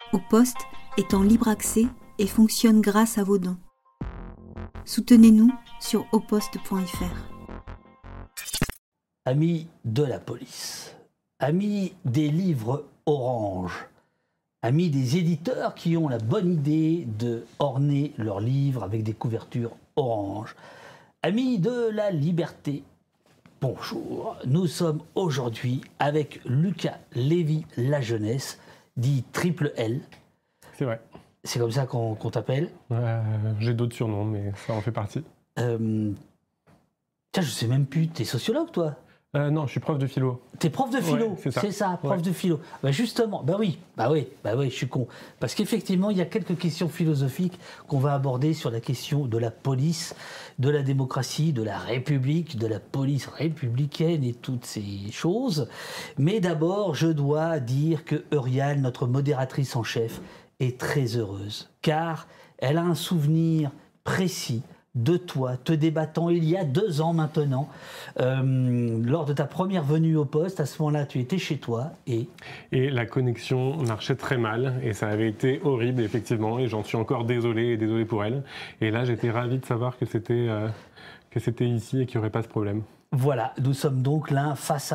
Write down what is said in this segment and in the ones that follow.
Au Poste est en libre accès et fonctionne grâce à vos dons. Soutenez-nous sur auposte.fr. Amis de la police, amis des livres orange, amis des éditeurs qui ont la bonne idée de orner leurs livres avec des couvertures orange, amis de la liberté, bonjour. Nous sommes aujourd'hui avec Lucas Lévy-Lajeunesse, dit Triple L. C'est vrai. C'est comme ça qu'on t'appelle. J'ai d'autres surnoms, mais ça en fait partie. Tiens, je sais même plus, t'es sociologue toi? Non, je suis prof de philo. T'es prof de philo, ouais, c'est ça, prof de philo. Bah justement, bah oui, je suis con. Parce qu'effectivement, il y a quelques questions philosophiques qu'on va aborder sur la question de la police, de la démocratie, de la République, de la police républicaine et toutes ces choses. Mais d'abord, je dois dire que Euriane, notre modératrice en chef, est très heureuse. Car elle a un souvenir précis de toi, te débattant il y a 2 ans maintenant, lors de ta première venue au poste. À ce moment-là, tu étais chez toi et la connexion marchait très mal et ça avait été horrible, effectivement, et j'en suis encore désolé pour elle. Et là, j'étais ravi de savoir que c'était ici et qu'il n'y aurait pas ce problème. Voilà, nous sommes donc l'un face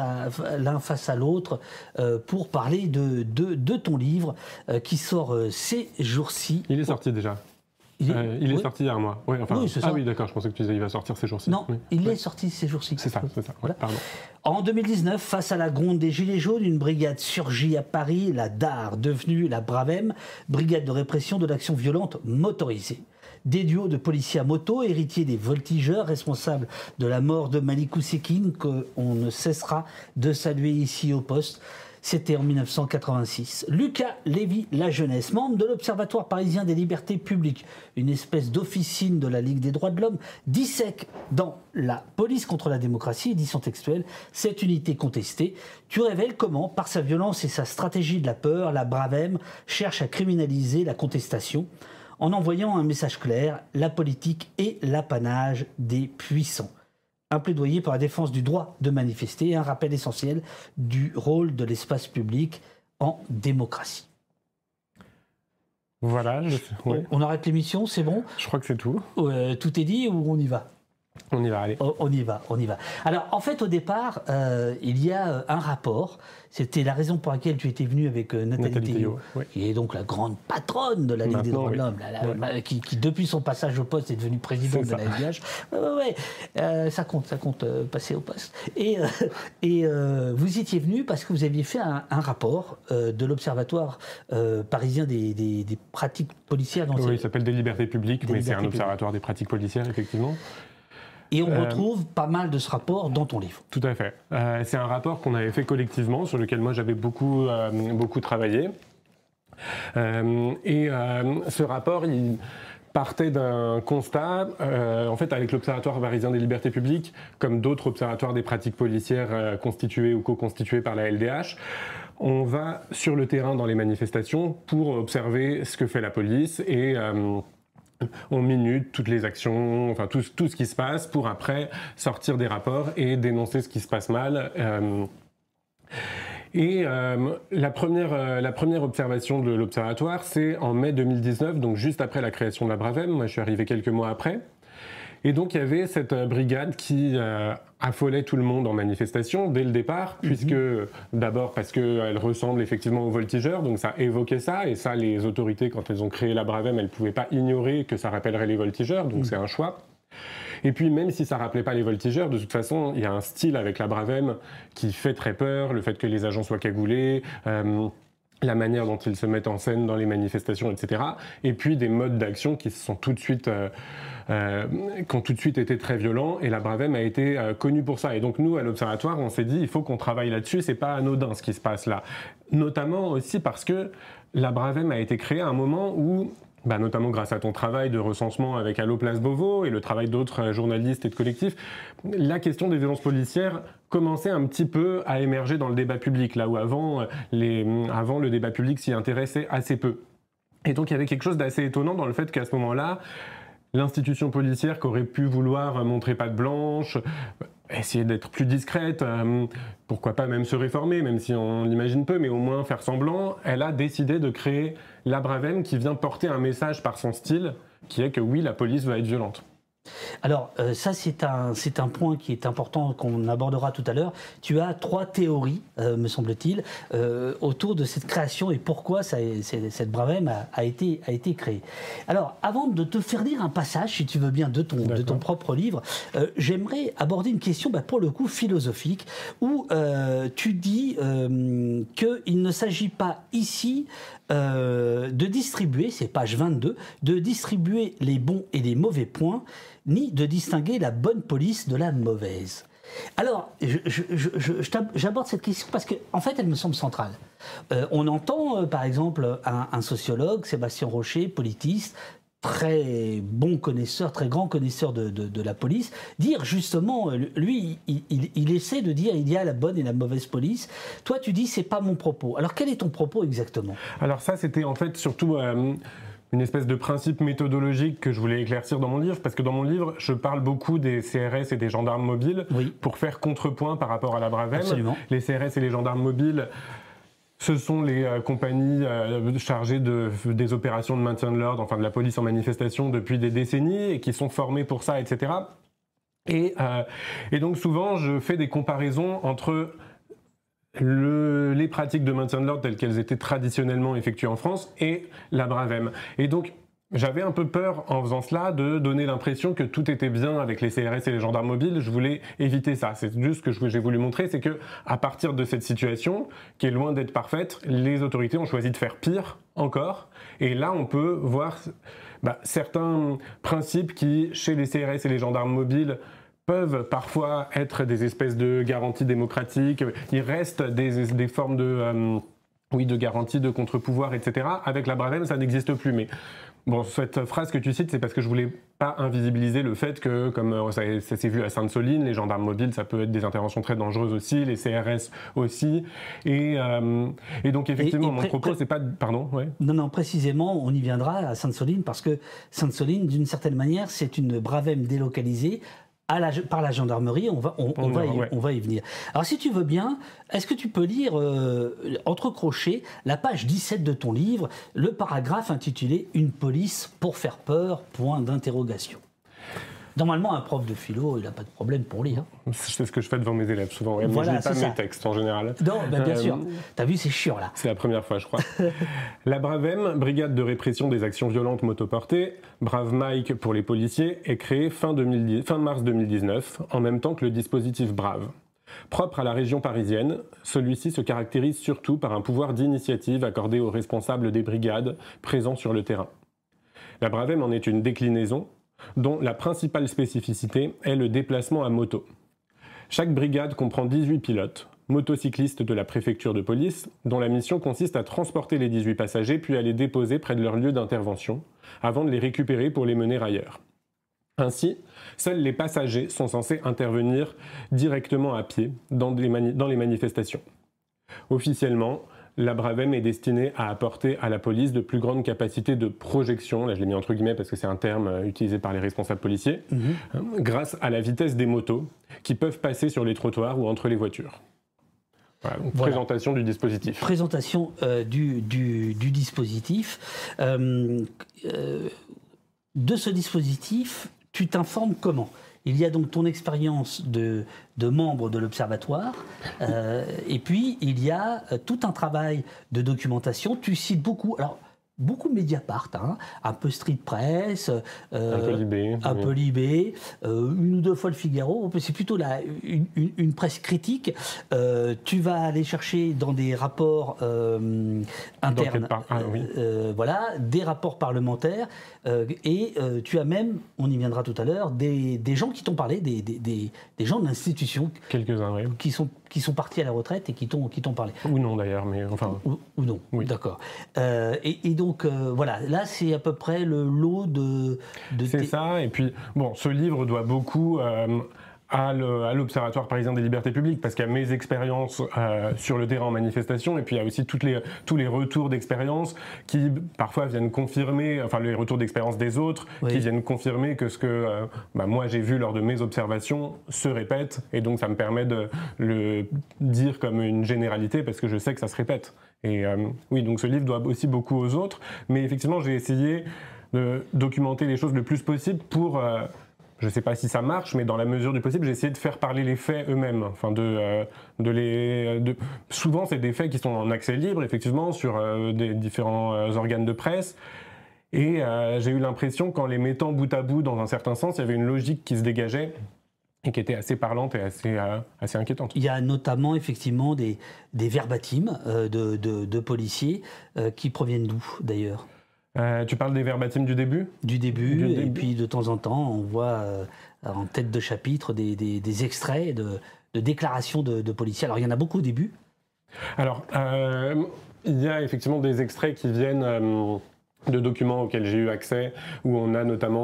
à l'autre pour parler de ton livre qui sort ces jours-ci. Il est sorti déjà. Il est sorti il y a un mois. Ouais, enfin, oui, c'est ça. Ah oui, d'accord, je pensais que tu disais il va sortir ces jours-ci. Non, oui. il est sorti ces jours-ci. C'est ça, Voilà. pardon. En 2019, face à la gronde des Gilets jaunes, une brigade surgit à Paris, la DAR, devenue la Bravem, brigade de répression de l'action violente motorisée. Des duos de policiers à moto, héritiers des voltigeurs, responsables de la mort de Malikou Sekine, qu'on ne cessera de saluer ici au poste. C'était en 1986. Lucas Lévy-Lajeunesse, membre de l'Observatoire parisien des libertés publiques, une espèce d'officine de la Ligue des droits de l'homme, dissèque dans La police contre la démocratie, édition textuelle, cette unité contestée. Tu révèles comment, par sa violence et sa stratégie de la peur, la Bravem cherche à criminaliser la contestation en envoyant un message clair: la politique est l'apanage des puissants. Un plaidoyer pour la défense du droit de manifester et un rappel essentiel du rôle de l'espace public en démocratie. Voilà. On arrête l'émission, c'est bon? Je crois que c'est tout. Tout est dit ou on y va? On y va, allez. On y va. Alors, en fait, au départ, il y a un rapport. C'était la raison pour laquelle tu étais venu avec Nathalie Théiot, qui est donc la grande patronne de la Ligue des droits de l'homme, qui, depuis son passage au poste, est devenue présidente de la FDH. Ça compte passer au poste. Et vous y étiez venu parce que vous aviez fait un rapport de l'Observatoire parisien des pratiques policières. Oui, il s'appelle des libertés publiques, mais c'est un observatoire des pratiques policières, effectivement. Et on retrouve pas mal de ce rapport dans ton livre. Tout à fait. C'est un rapport qu'on avait fait collectivement, sur lequel moi j'avais beaucoup travaillé. Ce rapport, il partait d'un constat, en fait, avec l'Observatoire parisien des libertés publiques, comme d'autres observatoires des pratiques policières constitués ou co-constitués par la LDH, on va sur le terrain dans les manifestations pour observer ce que fait la police et on minute toutes les actions, enfin tout ce qui se passe pour après sortir des rapports et dénoncer ce qui se passe mal. La première observation de l'Observatoire, c'est en mai 2019, donc juste après la création de la Bravem. Moi, je suis arrivé quelques mois après. Et donc, il y avait cette brigade qui affolait tout le monde en manifestation dès le départ, puisque d'abord parce qu'elle ressemble effectivement aux voltigeurs, donc ça évoquait ça, et ça, les autorités, quand elles ont créé la Bravem, elles ne pouvaient pas ignorer que ça rappellerait les voltigeurs, donc c'est un choix. Et puis, même si ça rappelait pas les voltigeurs, de toute façon, il y a un style avec la Bravem qui fait très peur, le fait que les agents soient cagoulés, la manière dont ils se mettent en scène dans les manifestations, etc. Et puis des modes d'action qui sont tout de suite, qui ont tout de suite été très violents. Et la Bravem a été connue pour ça. Et donc nous, à l'Observatoire, on s'est dit, il faut qu'on travaille là-dessus. C'est pas anodin ce qui se passe là. Notamment aussi parce que la Bravem a été créée à un moment où, notamment grâce à ton travail de recensement avec Allo Place Beauvau et le travail d'autres journalistes et de collectifs, la question des violences policières commençait un petit peu à émerger dans le débat public, là où avant le débat public s'y intéressait assez peu. Et donc il y avait quelque chose d'assez étonnant dans le fait qu'à ce moment-là, l'institution policière qui aurait pu vouloir montrer patte blanche, essayer d'être plus discrète, pourquoi pas même se réformer, même si on l'imagine peu, mais au moins faire semblant, elle a décidé de créer la Bravem qui vient porter un message par son style, qui est que oui, la police va être violente. Alors, ça, c'est un point qui est important, qu'on abordera tout à l'heure. Tu as 3 théories, me semble-t-il, autour de cette création et pourquoi cette Bravem a été créée. Alors, avant de te faire lire un passage, si tu veux bien, de ton propre livre, j'aimerais aborder une question, pour le coup, philosophique, où tu dis qu'il ne s'agit pas ici de distribuer, c'est page 22, de distribuer les bons et les mauvais points, ni de distinguer la bonne police de la mauvaise. Alors, j'aborde cette question parce qu'en fait, elle me semble centrale. On entend, par exemple, un sociologue, Sébastien Rocher, politiste, très bon connaisseur, très grand connaisseur de la police, dire justement, lui, il essaie de dire il y a la bonne et la mauvaise police. Toi, tu dis c'est pas mon propos. Alors, quel est ton propos exactement? Alors ça, c'était en fait surtout une espèce de principe méthodologique que je voulais éclaircir dans mon livre, parce que dans mon livre, je parle beaucoup des CRS et des gendarmes mobiles pour faire contrepoint par rapport à la Bravem. Absolument. Les CRS et les gendarmes mobiles, ce sont les compagnies chargées des opérations de maintien de l'ordre, enfin de la police en manifestation depuis des décennies et qui sont formées pour ça, etc. Et donc souvent, je fais des comparaisons entre les pratiques de maintien de l'ordre telles qu'elles étaient traditionnellement effectuées en France et la Bravem. Et donc, j'avais un peu peur en faisant cela de donner l'impression que tout était bien avec les CRS et les gendarmes mobiles. Je voulais éviter ça. C'est juste ce que j'ai voulu montrer, c'est que à partir de cette situation, qui est loin d'être parfaite, les autorités ont choisi de faire pire encore. Et là, on peut voir certains principes qui, chez les CRS et les gendarmes mobiles, peuvent parfois être des espèces de garanties démocratiques. Il reste des formes de garanties, de contre-pouvoir, etc. Avec la Bravem, ça n'existe plus. Mais bon, cette phrase que tu cites, c'est parce que je voulais pas invisibiliser le fait que, comme ça s'est vu à Sainte-Soline, les gendarmes mobiles, ça peut être des interventions très dangereuses aussi, les CRS aussi. Et donc, effectivement, mon propos, c'est pas... Pardon, ouais. Non, précisément, on y viendra à Sainte-Soline, parce que Sainte-Soline, d'une certaine manière, c'est une Bravem délocalisée par la gendarmerie, on va y venir. Alors si tu veux bien, est-ce que tu peux lire, entre crochets, la page 17 de ton livre, le paragraphe intitulé « Une police pour faire peur, point d'interrogation ». Normalement, un prof de philo, il n'a pas de problème pour lire. C'est ce que je fais devant mes élèves souvent. Ouais, voilà, moi, je lis pas mes textes en général. Non, bien sûr. T'as vu, c'est chiant là. C'est la première fois, je crois. La Bravem, brigade de répression des actions violentes motoportées, Brave Mike pour les policiers, est créée fin mars 2019, en même temps que le dispositif Brave. Propre à la région parisienne, celui-ci se caractérise surtout par un pouvoir d'initiative accordé aux responsables des brigades présents sur le terrain. La Bravem en est une déclinaison, dont la principale spécificité est le déplacement à moto. Chaque brigade comprend 18 pilotes, motocyclistes de la préfecture de police, dont la mission consiste à transporter les 18 passagers puis à les déposer près de leur lieu d'intervention, avant de les récupérer pour les mener ailleurs. Ainsi, seuls les passagers sont censés intervenir directement à pied dans les manifestations. Officiellement, la Bravem est destinée à apporter à la police de plus grandes capacités de projection, là je l'ai mis entre guillemets parce que c'est un terme utilisé par les responsables policiers, grâce à la vitesse des motos qui peuvent passer sur les trottoirs ou entre les voitures. Voilà, donc présentation du dispositif. Présentation du dispositif. De ce dispositif, tu t'informes comment ? Il y a donc ton expérience de membre de l'Observatoire, et puis il y a tout un travail de documentation. Tu cites beaucoup, alors beaucoup Mediapart, un peu Street Press, un peu Libé, peu Libé, une ou deux fois le Figaro. C'est plutôt une presse critique. Tu vas aller chercher dans des rapports internes, des rapports parlementaires, et tu as même, on y viendra tout à l'heure, des gens qui t'ont parlé, des gens de l'institution, quelques-uns, oui, qui sont partis à la retraite et qui t'ont parlé. Ou non d'ailleurs, mais enfin. Ou non, oui. D'accord. Et donc voilà, là c'est à peu près le lot de c'est ça, et puis bon, ce livre doit beaucoup à l'Observatoire parisien des libertés publiques, parce qu'il y a mes expériences sur le terrain en manifestation, et puis il y a aussi tous les retours d'expérience qui parfois viennent confirmer, enfin les retours d'expérience des autres, qui viennent confirmer que ce que moi j'ai vu lors de mes observations se répète, et donc ça me permet de le dire comme une généralité, parce que je sais que ça se répète. Et oui, donc ce livre doit aussi beaucoup aux autres, mais effectivement j'ai essayé de documenter les choses le plus possible pour... je ne sais pas si ça marche, mais dans la mesure du possible, j'ai essayé de faire parler les faits eux-mêmes. Enfin, souvent, c'est des faits qui sont en accès libre, effectivement, sur des différents organes de presse. Et j'ai eu l'impression qu'en les mettant bout à bout, dans un certain sens, il y avait une logique qui se dégageait et qui était assez parlante et assez inquiétante. Il y a notamment, effectivement, des verbatims de policiers qui proviennent d'où, d'ailleurs ? Tu parles des verbatims du début ? Du début, et puis de temps en temps, on voit en tête de chapitre des extraits de déclarations de policiers. Alors, il y en a beaucoup au début. Alors, il y a effectivement des extraits qui viennent de documents auxquels j'ai eu accès, où on a notamment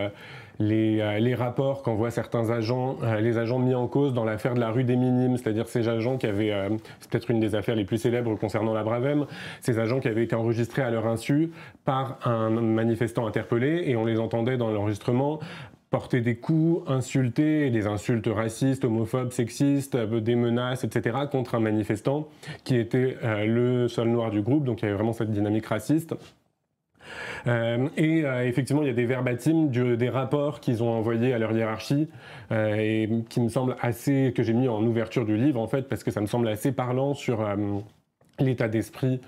les rapports qu'envoient certains agents, les agents mis en cause dans l'affaire de la rue des Minimes, c'est-à-dire ces agents qui avaient, c'est peut-être une des affaires les plus célèbres concernant la Bravem, ces agents qui avaient été enregistrés à leur insu par un manifestant interpellé, et on les entendait dans l'enregistrement porter des coups, insulter, des insultes racistes, homophobes, sexistes, des menaces, etc. contre un manifestant qui était le seul noir du groupe, donc il y avait vraiment cette dynamique raciste. Effectivement, il y a des verbatims des rapports qu'ils ont envoyés à leur hiérarchie et qui me semblent que j'ai mis en ouverture du livre, en fait, parce que ça me semble assez parlant sur l'état d'esprit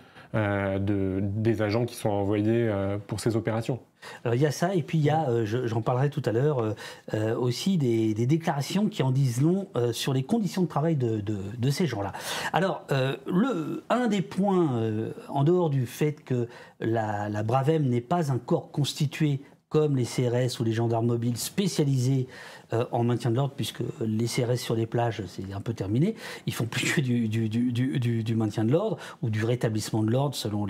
des agents qui sont envoyés pour ces opérations. Alors il y a ça, et puis il y a, j'en parlerai tout à l'heure, aussi des déclarations qui en disent long sur les conditions de travail de ces gens-là. Alors, un des points, en dehors du fait que la Bravem n'est pas un corps constitué comme les CRS ou les gendarmes mobiles spécialisés en maintien de l'ordre, puisque les CRS sur les plages, c'est un peu terminé. Ils font plus que du maintien de l'ordre ou du rétablissement de l'ordre selon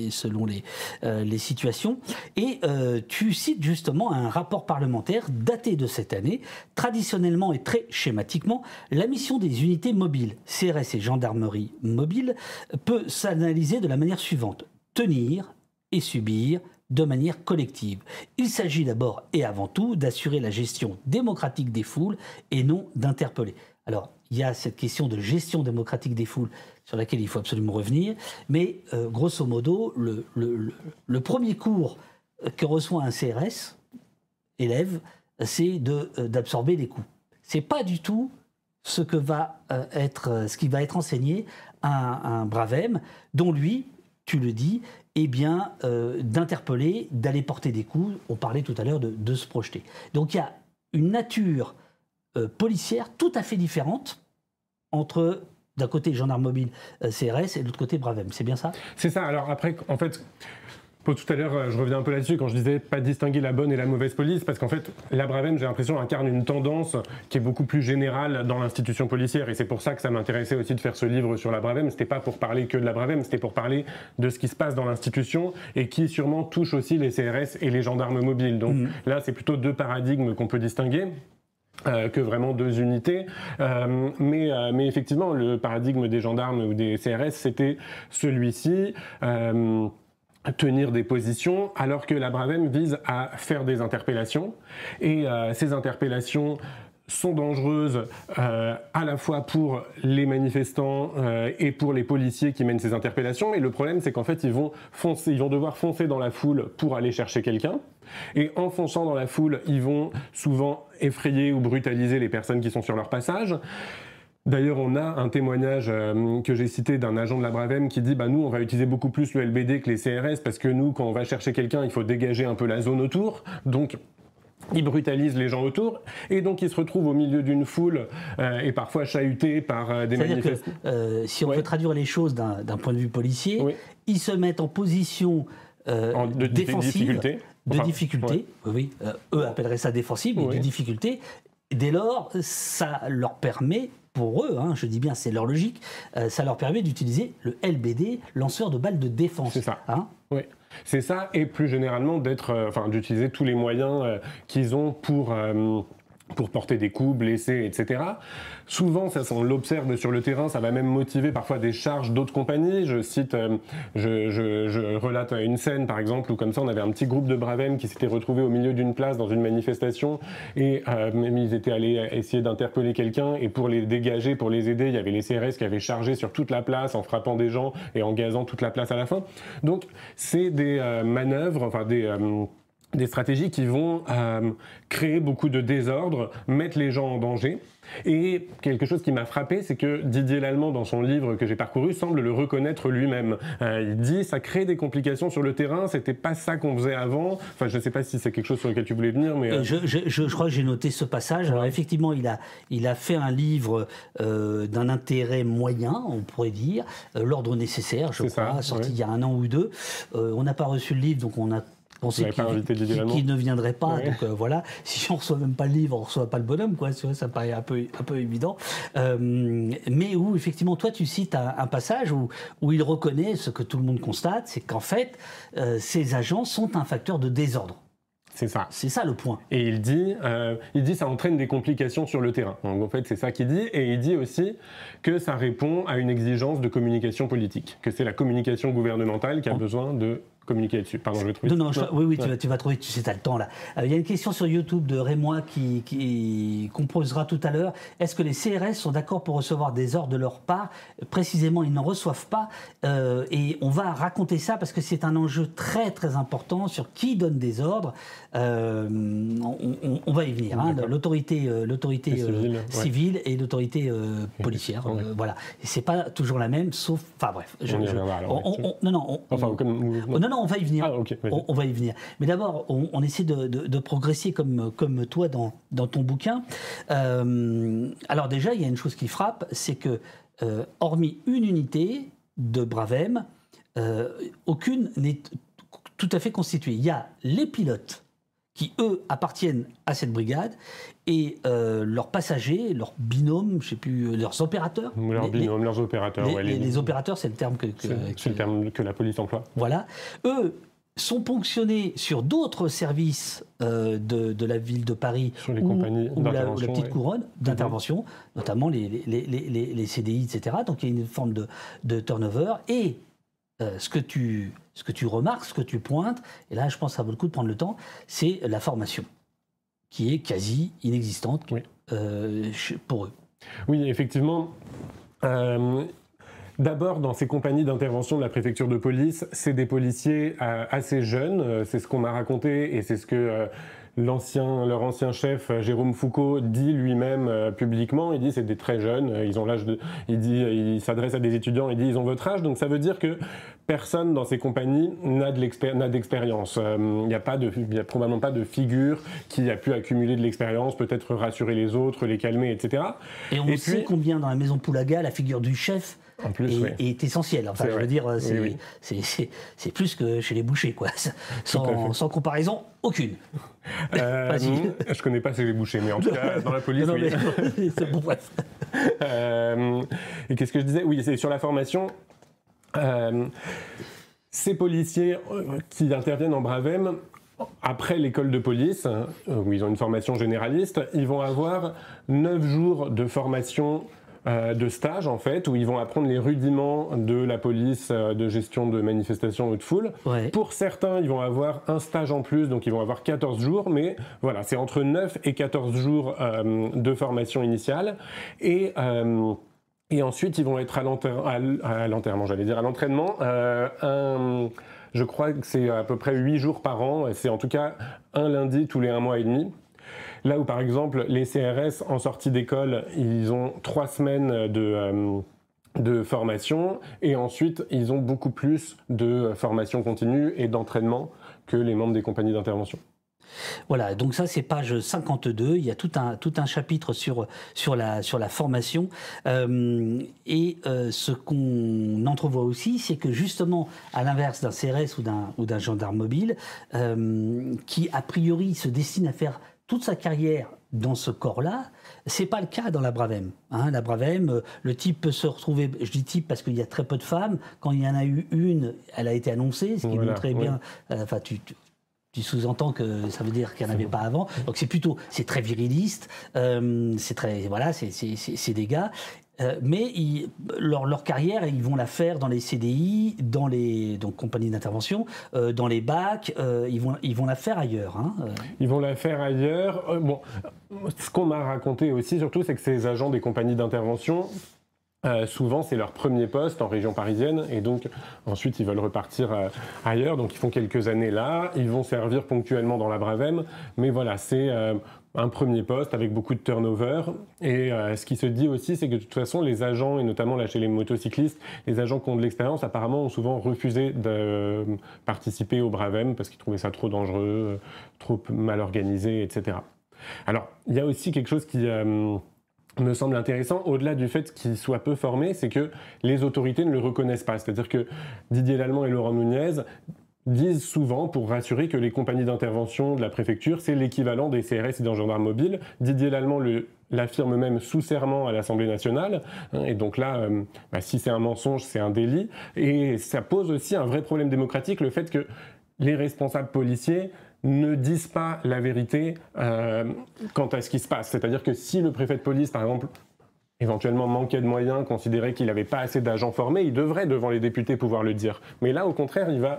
les situations. Et tu cites justement un rapport parlementaire daté de cette année. Traditionnellement et très schématiquement, la mission des unités mobiles, CRS et gendarmerie mobile, peut s'analyser de la manière suivante. Tenir et subir de manière collective. Il s'agit d'abord et avant tout d'assurer la gestion démocratique des foules et non d'interpeller. Alors, il y a cette question de gestion démocratique des foules sur laquelle il faut absolument revenir, mais grosso modo, le premier cours que reçoit un CRS, élève, c'est d'absorber les coups. C'est pas du tout ce qui va être enseigné à un Bravem, dont lui, tu le dis, d'interpeller, d'aller porter des coups. On parlait tout à l'heure de se projeter. Donc il y a une nature policière tout à fait différente entre, d'un côté, gendarme mobile CRS et de l'autre côté, Bravem. C'est bien ça ? C'est ça. Alors après, en fait... Tout à l'heure, je reviens un peu là-dessus quand je disais pas distinguer la bonne et la mauvaise police, parce qu'en fait, la Bravem, j'ai l'impression, incarne une tendance qui est beaucoup plus générale dans l'institution policière, et c'est pour ça que ça m'intéressait aussi de faire ce livre sur la Bravem. C'était pas pour parler que de la Bravem, c'était pour parler de ce qui se passe dans l'institution et qui sûrement touche aussi les CRS et les gendarmes mobiles. Donc là, c'est plutôt deux paradigmes qu'on peut distinguer. Que vraiment deux unités, mais effectivement, le paradigme des gendarmes ou des CRS, c'était celui-ci. Tenir des positions, alors que la Bravem vise à faire des interpellations. Et ces interpellations sont dangereuses à la fois pour les manifestants et pour les policiers qui mènent ces interpellations. Et le problème, c'est qu'en fait, ils vont devoir foncer dans la foule pour aller chercher quelqu'un. Et en fonçant dans la foule, ils vont souvent effrayer ou brutaliser les personnes qui sont sur leur passage. D'ailleurs, on a un témoignage que j'ai cité d'un agent de la Bravem qui dit nous, on va utiliser beaucoup plus le LBD que les CRS parce que nous, quand on va chercher quelqu'un, il faut dégager un peu la zone autour. Donc, il brutalise les gens autour et donc il se retrouve au milieu d'une foule et parfois chahuté par des manifestants. C'est-à-dire que si on veut traduire les choses d'un point de vue policier, ils se mettent en position de défensive, difficulté. Oui, eux appelleraient ça défensive, mais de difficulté. Dès lors, ça leur permet, pour eux, je dis bien, c'est leur logique, ça leur permet d'utiliser le LBD, lanceur de balles de défense. C'est ça. Oui. C'est ça, et plus généralement d'utiliser tous les moyens qu'ils ont pour pour porter des coups, blesser, etc. Souvent, ça, on l'observe sur le terrain, ça va même motiver parfois des charges d'autres compagnies. Je cite, je relate une scène, par exemple, où comme ça, on avait un petit groupe de Bravem qui s'était retrouvé au milieu d'une place dans une manifestation, et ils étaient allés essayer d'interpeller quelqu'un, et pour les dégager, pour les aider, il y avait les CRS qui avaient chargé sur toute la place en frappant des gens et en gazant toute la place à la fin. Donc, c'est des manœuvres, enfin des stratégies qui vont créer beaucoup de désordre, mettre les gens en danger. Et quelque chose qui m'a frappé, c'est que Didier Lallemand, dans son livre que j'ai parcouru, semble le reconnaître lui-même. Il dit, ça crée des complications sur le terrain, c'était pas ça qu'on faisait avant. Enfin, je sais pas si c'est quelque chose sur lequel tu voulais venir, mais... Je crois que j'ai noté ce passage. Alors effectivement, il a fait un livre d'un intérêt moyen, on pourrait dire, L'ordre nécessaire, je crois, sorti il y a 1 an ou 2. On n'a pas reçu le livre, donc on a pensé qu'il ne viendrait pas, ouais. Donc voilà. Si on ne reçoit même pas le livre, on ne reçoit pas le bonhomme, quoi. Ça paraît un peu évident. Mais où, effectivement, toi, tu cites un passage où il reconnaît ce que tout le monde constate, c'est qu'en fait, ces agents sont un facteur de désordre. C'est ça. C'est ça le point. Et il dit ça entraîne des complications sur le terrain. Donc en fait, c'est ça qu'il dit. Et il dit aussi que ça répond à une exigence de communication politique, que c'est la communication gouvernementale qui a besoin de communiquer là-dessus. Pardon, je vais trouver. Non, oui, tu vas trouver, tu sais, tu as le temps là. Il y a une question sur YouTube de Rémois qu'on posera tout à l'heure. Est-ce que les CRS sont d'accord pour recevoir des ordres de leur part ? Précisément, ils n'en reçoivent pas. Et on va raconter ça parce que c'est un enjeu très très important sur qui donne des ordres. On va y venir. Hein, l'autorité civile et l'autorité policière. Voilà. Et c'est pas toujours la même, sauf. Enfin bref. Non, on va y venir. Ah, okay, on va y venir. Mais d'abord, on essaie de progresser comme toi dans ton bouquin. Alors déjà, il y a une chose qui frappe, c'est que hormis une unité de Bravem, aucune n'est tout à fait constituée. Il y a les pilotes qui, eux, appartiennent à cette brigade, et leurs passagers, leurs binômes, je sais plus, leurs opérateurs. Leurs opérateurs, les opérateurs, c'est le terme c'est le terme que la police emploie. Voilà. Eux sont ponctionnés sur d'autres services de la ville de Paris, sur les compagnies ou la petite couronne d'intervention, notamment les CDI, etc. Donc il y a une forme de turnover. Et ce que tu remarques, ce que tu pointes, et là je pense que ça vaut le coup de prendre le temps, c'est la formation, qui est quasi inexistante pour eux. Oui, effectivement. D'abord, dans ces compagnies d'intervention de la préfecture de police, c'est des policiers assez jeunes, c'est ce qu'on m'a raconté, et c'est ce que leur ancien chef, Jérôme Foucault, dit lui-même publiquement. Il dit c'est des très jeunes, ils ont l'âge de... Il s'adresse à des étudiants, il dit ils ont votre âge, donc ça veut dire que personne dans ces compagnies n'a d'expérience. Il n'y a probablement pas de figure qui a pu accumuler de l'expérience, peut-être rassurer les autres, les calmer, etc. Et on sait combien dans la maison Poulaga, la figure du chef en plus, est essentielle. Enfin, je veux dire, c'est plus que chez les bouchers, quoi. Sans comparaison aucune. Je connais pas chez les bouchers, mais en tout cas, dans la police, oui. Mais c'est bon, bref. Et qu'est-ce que je disais ? Oui, c'est sur la formation. Ces policiers qui interviennent en Bravem, après l'école de police, où ils ont une formation généraliste, ils vont avoir 9 jours de formation de stage, en fait, où ils vont apprendre les rudiments de la police de gestion de manifestations ou de foule. Ouais. Pour certains, ils vont avoir un stage en plus, donc ils vont avoir 14 jours, mais voilà, c'est entre 9 et 14 jours de formation initiale. Et ensuite, ils vont être à l'entraînement. Je crois que c'est à peu près 8 jours par an, et c'est en tout cas un lundi tous les 1 mois et demi. Là où, par exemple, les CRS, en sortie d'école, ils ont 3 semaines de formation, et ensuite, ils ont beaucoup plus de formation continue et d'entraînement que les membres des compagnies d'intervention. Voilà, donc ça c'est page 52, il y a tout un chapitre sur la formation. Ce qu'on entrevoit aussi, c'est que justement, à l'inverse d'un CRS ou d'un gendarme mobile, qui a priori se destine à faire toute sa carrière dans ce corps-là, c'est pas le cas dans la Bravem. La Bravem, le type peut se retrouver, je dis type parce qu'il y a très peu de femmes, quand il y en a eu une, elle a été annoncée, ce qui montrait bien, Tu sous-entends que ça veut dire qu'il n'y en avait pas avant. Donc c'est très viriliste, c'est des gars. Mais leur carrière, ils vont la faire dans les CDI, donc compagnies d'intervention, dans les bacs, ils vont la faire ailleurs. Hein. Ils vont la faire ailleurs. Ce qu'on m'a raconté aussi, surtout, c'est que ces agents des compagnies d'intervention, souvent c'est leur premier poste en région parisienne, et donc ensuite ils veulent repartir ailleurs, donc ils font quelques années là, ils vont servir ponctuellement dans la Bravem, mais voilà, c'est un premier poste avec beaucoup de turnover. Et ce qui se dit aussi, c'est que de toute façon, les agents, et notamment là chez les motocyclistes, les agents qui ont de l'expérience, apparemment, ont souvent refusé de participer au Bravem parce qu'ils trouvaient ça trop dangereux, trop mal organisé, etc. Alors, il y a aussi quelque chose qui me semble intéressant, au-delà du fait qu'il soit peu formé, c'est que les autorités ne le reconnaissent pas. C'est-à-dire que Didier Lallemand et Laurent Nunez disent souvent, pour rassurer, que les compagnies d'intervention de la préfecture, c'est l'équivalent des CRS et des gendarmes mobiles. Didier Lallemand l'affirme même sous serment à l'Assemblée nationale. Et donc là, si c'est un mensonge, c'est un délit. Et ça pose aussi un vrai problème démocratique, le fait que les responsables policiers ne disent pas la vérité quant à ce qui se passe. C'est-à-dire que si le préfet de police, par exemple, éventuellement manquait de moyens, considérait qu'il n'avait pas assez d'agents formés, il devrait, devant les députés, pouvoir le dire. Mais là, au contraire, il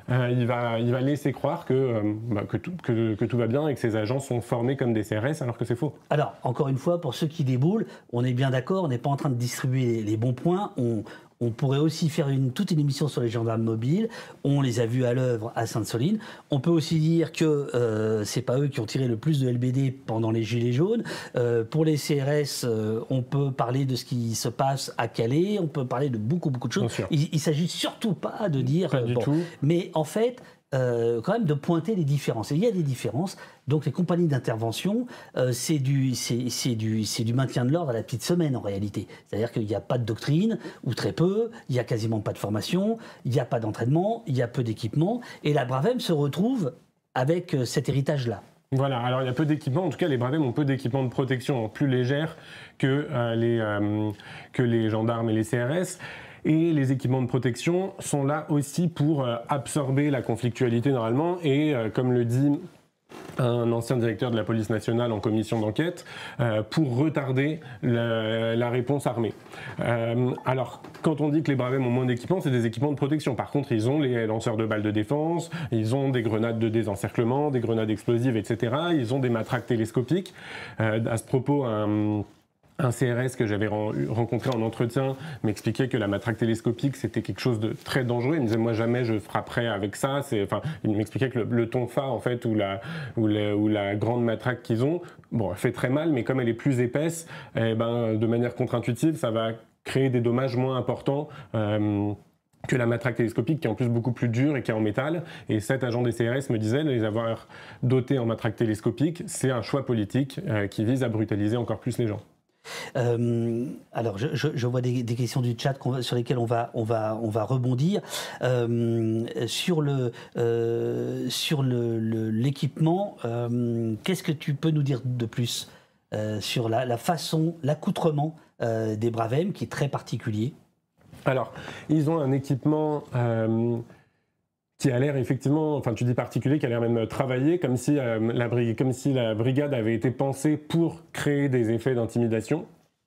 va laisser croire que tout va bien et que ses agents sont formés comme des CRS, alors que c'est faux. Alors, encore une fois, pour ceux qui déboulent, on est bien d'accord, on n'est pas en train de distribuer les bons points. On pourrait aussi faire toute une émission sur les gendarmes mobiles. On les a vus à l'œuvre à Sainte-Soline. On peut aussi dire que c'est pas eux qui ont tiré le plus de LBD pendant les Gilets jaunes. Pour les CRS, on peut parler de ce qui se passe à Calais. On peut parler de beaucoup de choses. Il s'agit surtout pas de dire... Pas du tout. Mais en fait... quand même de pointer les différences. Et il y a des différences. Donc les compagnies d'intervention, c'est du maintien de l'ordre à la petite semaine en réalité. C'est-à-dire qu'il n'y a pas de doctrine, ou très peu, il n'y a quasiment pas de formation, il n'y a pas d'entraînement, il y a peu d'équipement. Et la Bravem se retrouve avec cet héritage-là. Voilà, alors il y a peu d'équipements, en tout cas les Bravem ont peu d'équipements de protection, plus légers que les gendarmes et les CRS. Et les équipements de protection sont là aussi pour absorber la conflictualité normalement et, comme le dit un ancien directeur de la police nationale en commission d'enquête, pour retarder la réponse armée. Alors, quand on dit que les Bravem ont moins d'équipements, c'est des équipements de protection. Par contre, ils ont les lanceurs de balles de défense, ils ont des grenades de désencerclement, des grenades explosives, etc. Ils ont des matraques télescopiques. À ce propos, un CRS que j'avais rencontré en entretien m'expliquait que la matraque télescopique c'était quelque chose de très dangereux. Il me disait moi jamais je frapperais avec ça. Il m'expliquait que le tonfa en fait ou la grande matraque qu'ils ont, elle fait très mal, mais comme elle est plus épaisse, de manière contre-intuitive ça va créer des dommages moins importants. Que la matraque télescopique, qui est en plus beaucoup plus dure et qui est en métal. Et cet agent des CRS me disait, les avoir dotés en matraque télescopique, c'est un choix politique qui vise à brutaliser encore plus les gens. Alors, je vois des questions du chat sur lesquelles on va rebondir. Sur l'équipement, qu'est-ce que tu peux nous dire de plus sur la façon, l'accoutrement des Bravem, qui est très particulier? Alors, ils ont un équipement qui a l'air effectivement, tu dis particulier, qui a l'air même travaillé, comme si la brigade avait été pensée pour créer des effets d'intimidation.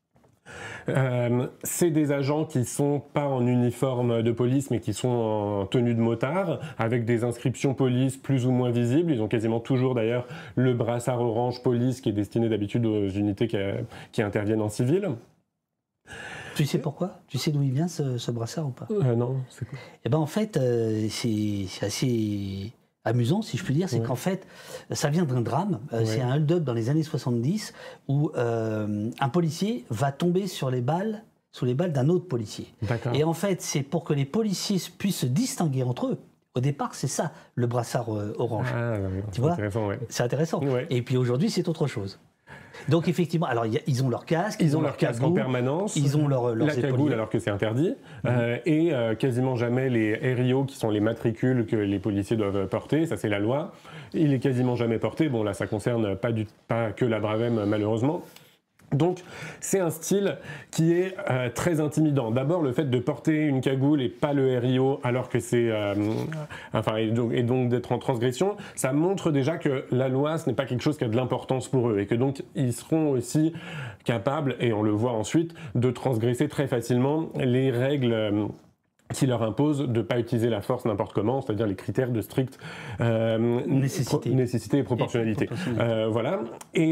C'est des agents qui sont pas en uniforme de police, mais qui sont en tenue de motard, avec des inscriptions police plus ou moins visibles. Ils ont quasiment toujours d'ailleurs le brassard orange police, qui est destiné d'habitude aux unités qui interviennent en civil. Tu sais pourquoi? Tu sais d'où il vient ce brassard ou pas? Non, c'est quoi? En fait, c'est assez amusant, si je puis dire. C'est qu'en fait, ça vient d'un drame. C'est un hold-up dans les années 70 où un policier va tomber sous les balles d'un autre policier. D'accord. Et en fait, c'est pour que les policiers puissent se distinguer entre eux. Au départ, c'est ça, le brassard orange. Ah, tu vois, intéressant, ouais. C'est intéressant. Ouais. Et puis aujourd'hui, c'est autre chose. Donc effectivement, alors ils ont leur casque, ils ont leur casque en permanence, ils ont leurs la cagoule alors que c'est interdit, et quasiment jamais les RIO qui sont les matricules que les policiers doivent porter, ça c'est la loi. Il est quasiment jamais porté. Bon là, ça concerne pas que la Bravem malheureusement. Donc c'est un style qui est très intimidant. D'abord le fait de porter une cagoule et pas le RIO alors que c'est et donc d'être en transgression, ça montre déjà que la loi ce n'est pas quelque chose qui a de l'importance pour eux et que donc ils seront aussi capables, et on le voit ensuite, de transgresser très facilement les règles qui leur imposent de ne pas utiliser la force n'importe comment, c'est-à-dire les critères de stricte nécessité et proportionnalité. Voilà.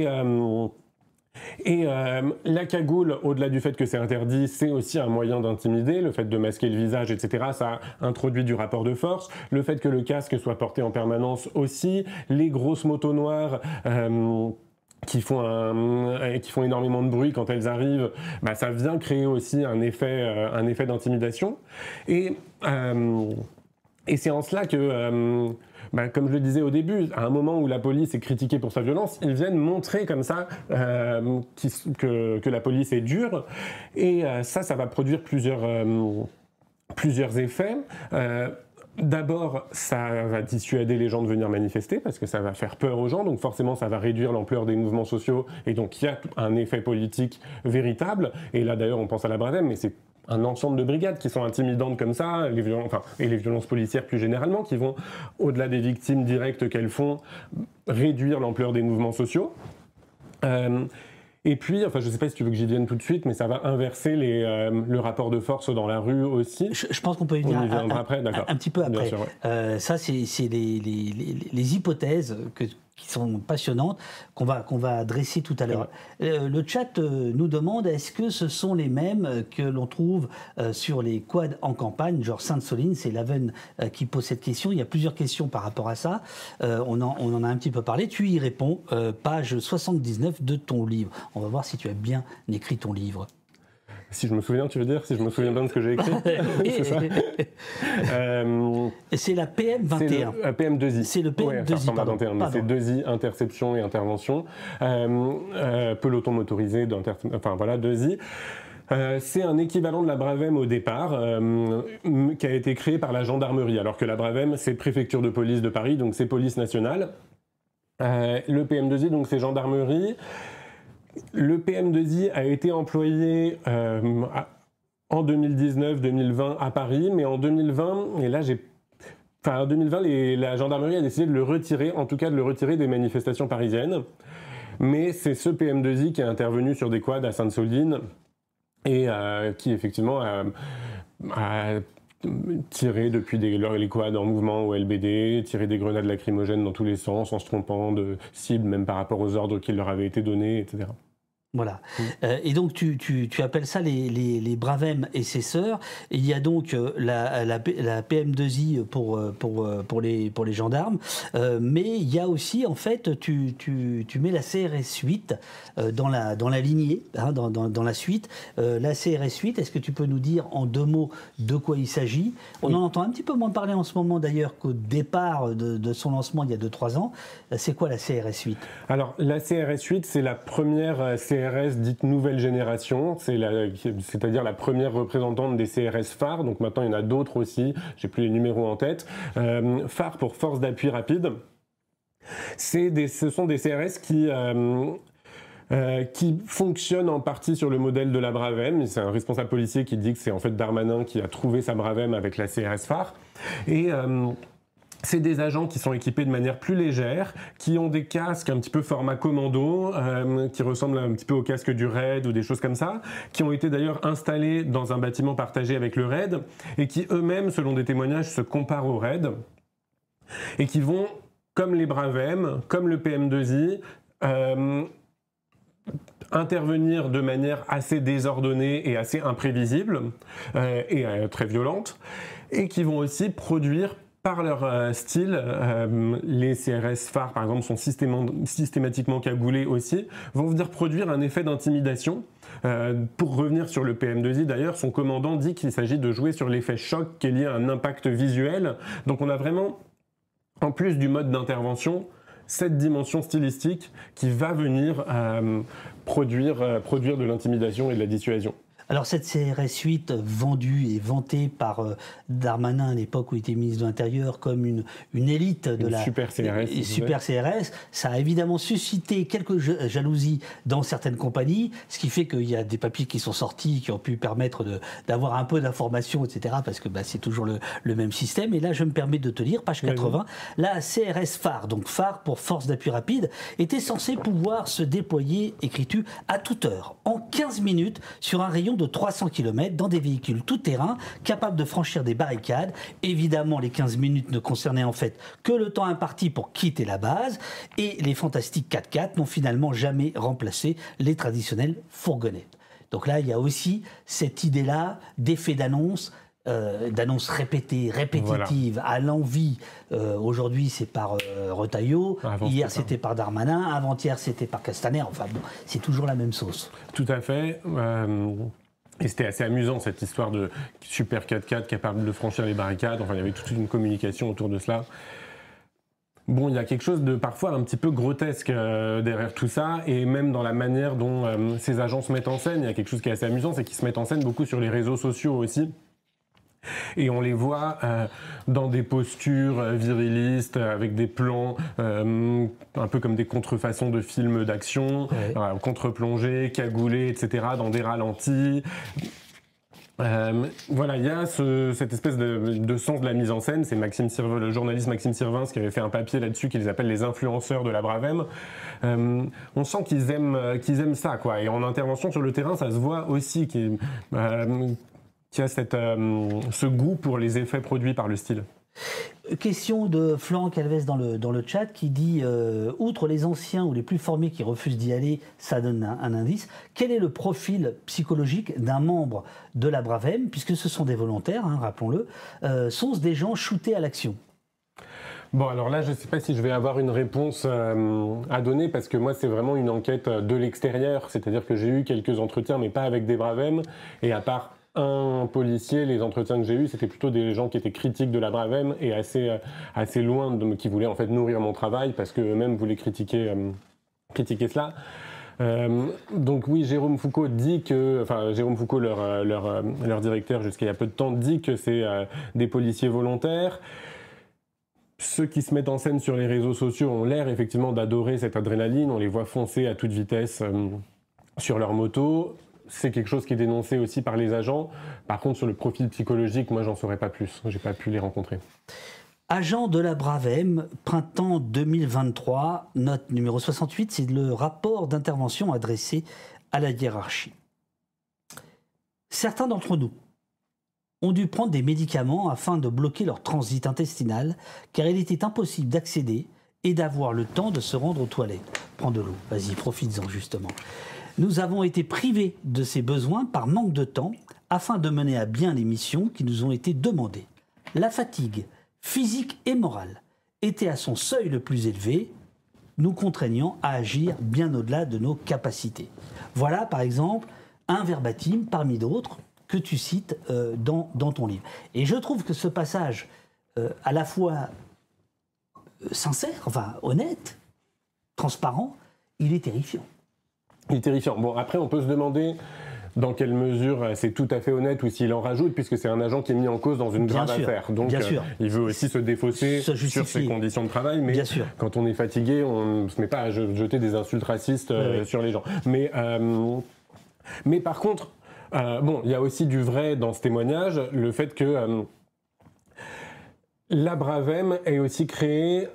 Et la cagoule, au-delà du fait que c'est interdit, c'est aussi un moyen d'intimider, le fait de masquer le visage, etc. Ça introduit du rapport de force. Le fait que le casque soit porté en permanence aussi. Les grosses motos noires qui font énormément de bruit quand elles arrivent, ça vient créer aussi un effet d'intimidation. Et c'est en cela que... comme je le disais au début, à un moment où la police est critiquée pour sa violence, ils viennent montrer comme ça que la police est dure, et ça va produire plusieurs effets. D'abord, ça va dissuader les gens de venir manifester parce que ça va faire peur aux gens, donc forcément ça va réduire l'ampleur des mouvements sociaux, et donc il y a un effet politique véritable. Et là d'ailleurs on pense à la Bravem, mais c'est un ensemble de brigades qui sont intimidantes comme ça, et les violences policières plus généralement, qui vont, au-delà des victimes directes qu'elles font, réduire l'ampleur des mouvements sociaux. Et puis, je ne sais pas si tu veux que j'y vienne tout de suite, mais ça va inverser le rapport de force dans la rue aussi. Je pense qu'on peut y venir un petit peu après. Sûr, ouais. Ça, c'est les hypothèses qui sont passionnantes, qu'on va dresser tout à l'heure. Ouais. Le chat nous demande, est-ce que ce sont les mêmes que l'on trouve sur les quads en campagne, genre Sainte-Soline? C'est Laven qui pose cette question. Il y a plusieurs questions par rapport à ça. On en a un petit peu parlé. Tu y réponds, page 79 de ton livre. On va voir si tu as bien écrit ton livre. Si je me souviens, tu veux dire? Si je me souviens bien de ce que j'ai écrit? C'est ça. C'est la PM21. C'est le PM2I. C'est le PM2I, pardon. C'est 2I, interception et intervention. Peloton motorisé, 2I. C'est un équivalent de la Bravem au départ, qui a été créé par la gendarmerie, alors que la Bravem, c'est préfecture de police de Paris, donc c'est police nationale. Le PM2I, donc c'est gendarmerie. Le PM2I a été employé en 2019-2020 à Paris, mais en 2020, la gendarmerie a décidé de le retirer, en tout cas de le retirer des manifestations parisiennes. Mais c'est ce PM2I qui est intervenu sur des quads à Sainte-Soline et qui effectivement a tiré depuis les quads en mouvement au LBD, tiré des grenades lacrymogènes dans tous les sens en se trompant de cible, même par rapport aux ordres qui leur avaient été donnés, etc. Voilà. Et donc tu appelles ça les Bravem et ses sœurs. Il y a donc la PM2I pour les gendarmes, mais il y a aussi en fait tu mets la CRS 8 dans la lignée, dans la suite. La CRS 8, est-ce que tu peux nous dire en deux mots de quoi il s'agit? On en entend un petit peu moins parler en ce moment d'ailleurs qu'au départ de son lancement il y a 2-3 ans. C'est quoi la CRS 8? Alors la CRS 8, c'est la première CRS dite nouvelle génération, c'est-à-dire la première représentante des CRS phares, donc maintenant il y en a d'autres aussi, j'ai plus les numéros en tête. Phare pour force d'appui rapide. Ce sont des CRS qui fonctionnent en partie sur le modèle de la Bravem. C'est un responsable policier qui dit que c'est en fait Darmanin qui a trouvé sa Bravem avec la CRS phare. Et c'est des agents qui sont équipés de manière plus légère, qui ont des casques un petit peu format commando, qui ressemblent un petit peu au casque du RAID ou des choses comme ça, qui ont été d'ailleurs installés dans un bâtiment partagé avec le RAID, et qui eux-mêmes, selon des témoignages, se comparent au RAID, et qui vont, comme les Bravem, comme le PM2I, intervenir de manière assez désordonnée et assez imprévisible, et très violente, et qui vont aussi produire par leur style, les CRS phares par exemple sont systématiquement cagoulés aussi, vont venir produire un effet d'intimidation. Pour revenir sur le PM2I d'ailleurs, son commandant dit qu'il s'agit de jouer sur l'effet choc qui est lié à un impact visuel. Donc on a vraiment, en plus du mode d'intervention, cette dimension stylistique qui va venir produire de l'intimidation et de la dissuasion. Alors cette CRS 8 vendue et vantée par Darmanin à l'époque où il était ministre de l'Intérieur comme une élite de la super CRS, super CRS, ça a évidemment suscité quelques jalousies dans certaines compagnies, ce qui fait qu'il y a des papiers qui sont sortis qui ont pu permettre d'avoir un peu d'informations, etc. Parce que c'est toujours le même système. Et là, je me permets de te lire, page 80, la CRS phare, donc phare pour force d'appui rapide, était censée pouvoir se déployer, écris-tu, à toute heure, en 15 minutes, sur un rayon de 300 km, dans des véhicules tout-terrain, capables de franchir des barricades. Évidemment, les 15 minutes ne concernaient en fait que le temps imparti pour quitter la base, et les fantastiques 4x4 n'ont finalement jamais remplacé les traditionnelles fourgonnettes. Donc là, il y a aussi cette idée-là d'effet d'annonce, d'annonces répétées, répétitives, voilà, à l'envi. Aujourd'hui, c'est par Retailleau. Hier, c'était par Darmanin. Avant-hier, c'était par Castaner. Enfin bon, c'est toujours la même sauce. Tout à fait. Et c'était assez amusant, cette histoire de super 4x4 capable de franchir les barricades. Enfin, il y avait toute une communication autour de cela. Bon, il y a quelque chose de parfois un petit peu grotesque derrière tout ça, et même dans la manière dont ces agents se mettent en scène, il y a quelque chose qui est assez amusant, c'est qu'ils se mettent en scène beaucoup sur les réseaux sociaux aussi. Et on les voit dans des postures virilistes, avec des plans un peu comme des contrefaçons de films d'action, contre-plongés, cagoulés, etc., dans des ralentis. Voilà, il y a cette espèce de sens de la mise en scène. C'est le journaliste Maxime Sirvins qui avait fait un papier là-dessus, qui les appelle les influenceurs de la Bravem. On sent qu'ils aiment ça, quoi. Et en intervention sur le terrain, ça se voit aussi qu'il y a ce goût pour les effets produits par le style. Question de Florent Calvez dans le chat qui dit outre les anciens ou les plus formés qui refusent d'y aller, ça donne un indice. Quel est le profil psychologique d'un membre de la Bravem, puisque ce sont des volontaires, rappelons-le, sont-ce des gens shootés à l'action? Bon, alors là, je ne sais pas si je vais avoir une réponse à donner, parce que moi, c'est vraiment une enquête de l'extérieur. C'est-à-dire que j'ai eu quelques entretiens, mais pas avec des Bravem, et à part un policier, les entretiens que j'ai eus, c'était plutôt des gens qui étaient critiques de la Bravem et assez loin, qui voulaient en fait nourrir mon travail parce qu'eux-mêmes voulaient critiquer cela. Donc oui, Jérôme Foucault, leur directeur jusqu'à il y a peu de temps, dit que c'est des policiers volontaires. Ceux qui se mettent en scène sur les réseaux sociaux ont l'air effectivement d'adorer cette adrénaline, on les voit foncer à toute vitesse sur leur moto. C'est quelque chose qui est dénoncé aussi par les agents. Par contre, sur le profil psychologique, moi, j'en saurais pas plus. J'ai pas pu les rencontrer. Agent de la Bravem, printemps 2023, note numéro 68, c'est le rapport d'intervention adressé à la hiérarchie. Certains d'entre nous ont dû prendre des médicaments afin de bloquer leur transit intestinal, car il était impossible d'accéder et d'avoir le temps de se rendre aux toilettes. Prends de l'eau, vas-y, profites-en justement. Nous avons été privés de ces besoins par manque de temps afin de mener à bien les missions qui nous ont été demandées. La fatigue physique et morale était à son seuil le plus élevé, nous contraignant à agir bien au-delà de nos capacités. Voilà par exemple un verbatim parmi d'autres que tu cites dans ton livre. Et je trouve que ce passage à la fois sincère, enfin honnête, transparent, il est terrifiant. Il est terrifiant. Bon, après, on peut se demander dans quelle mesure c'est tout à fait honnête ou s'il en rajoute, puisque c'est un agent qui est mis en cause dans une grave affaire. Donc, il veut aussi se défausser sur ses conditions de travail. Mais quand on est fatigué, on ne se met pas à jeter des insultes racistes sur les gens. Mais par contre, il y a aussi du vrai dans ce témoignage, le fait que la Bravem est aussi créée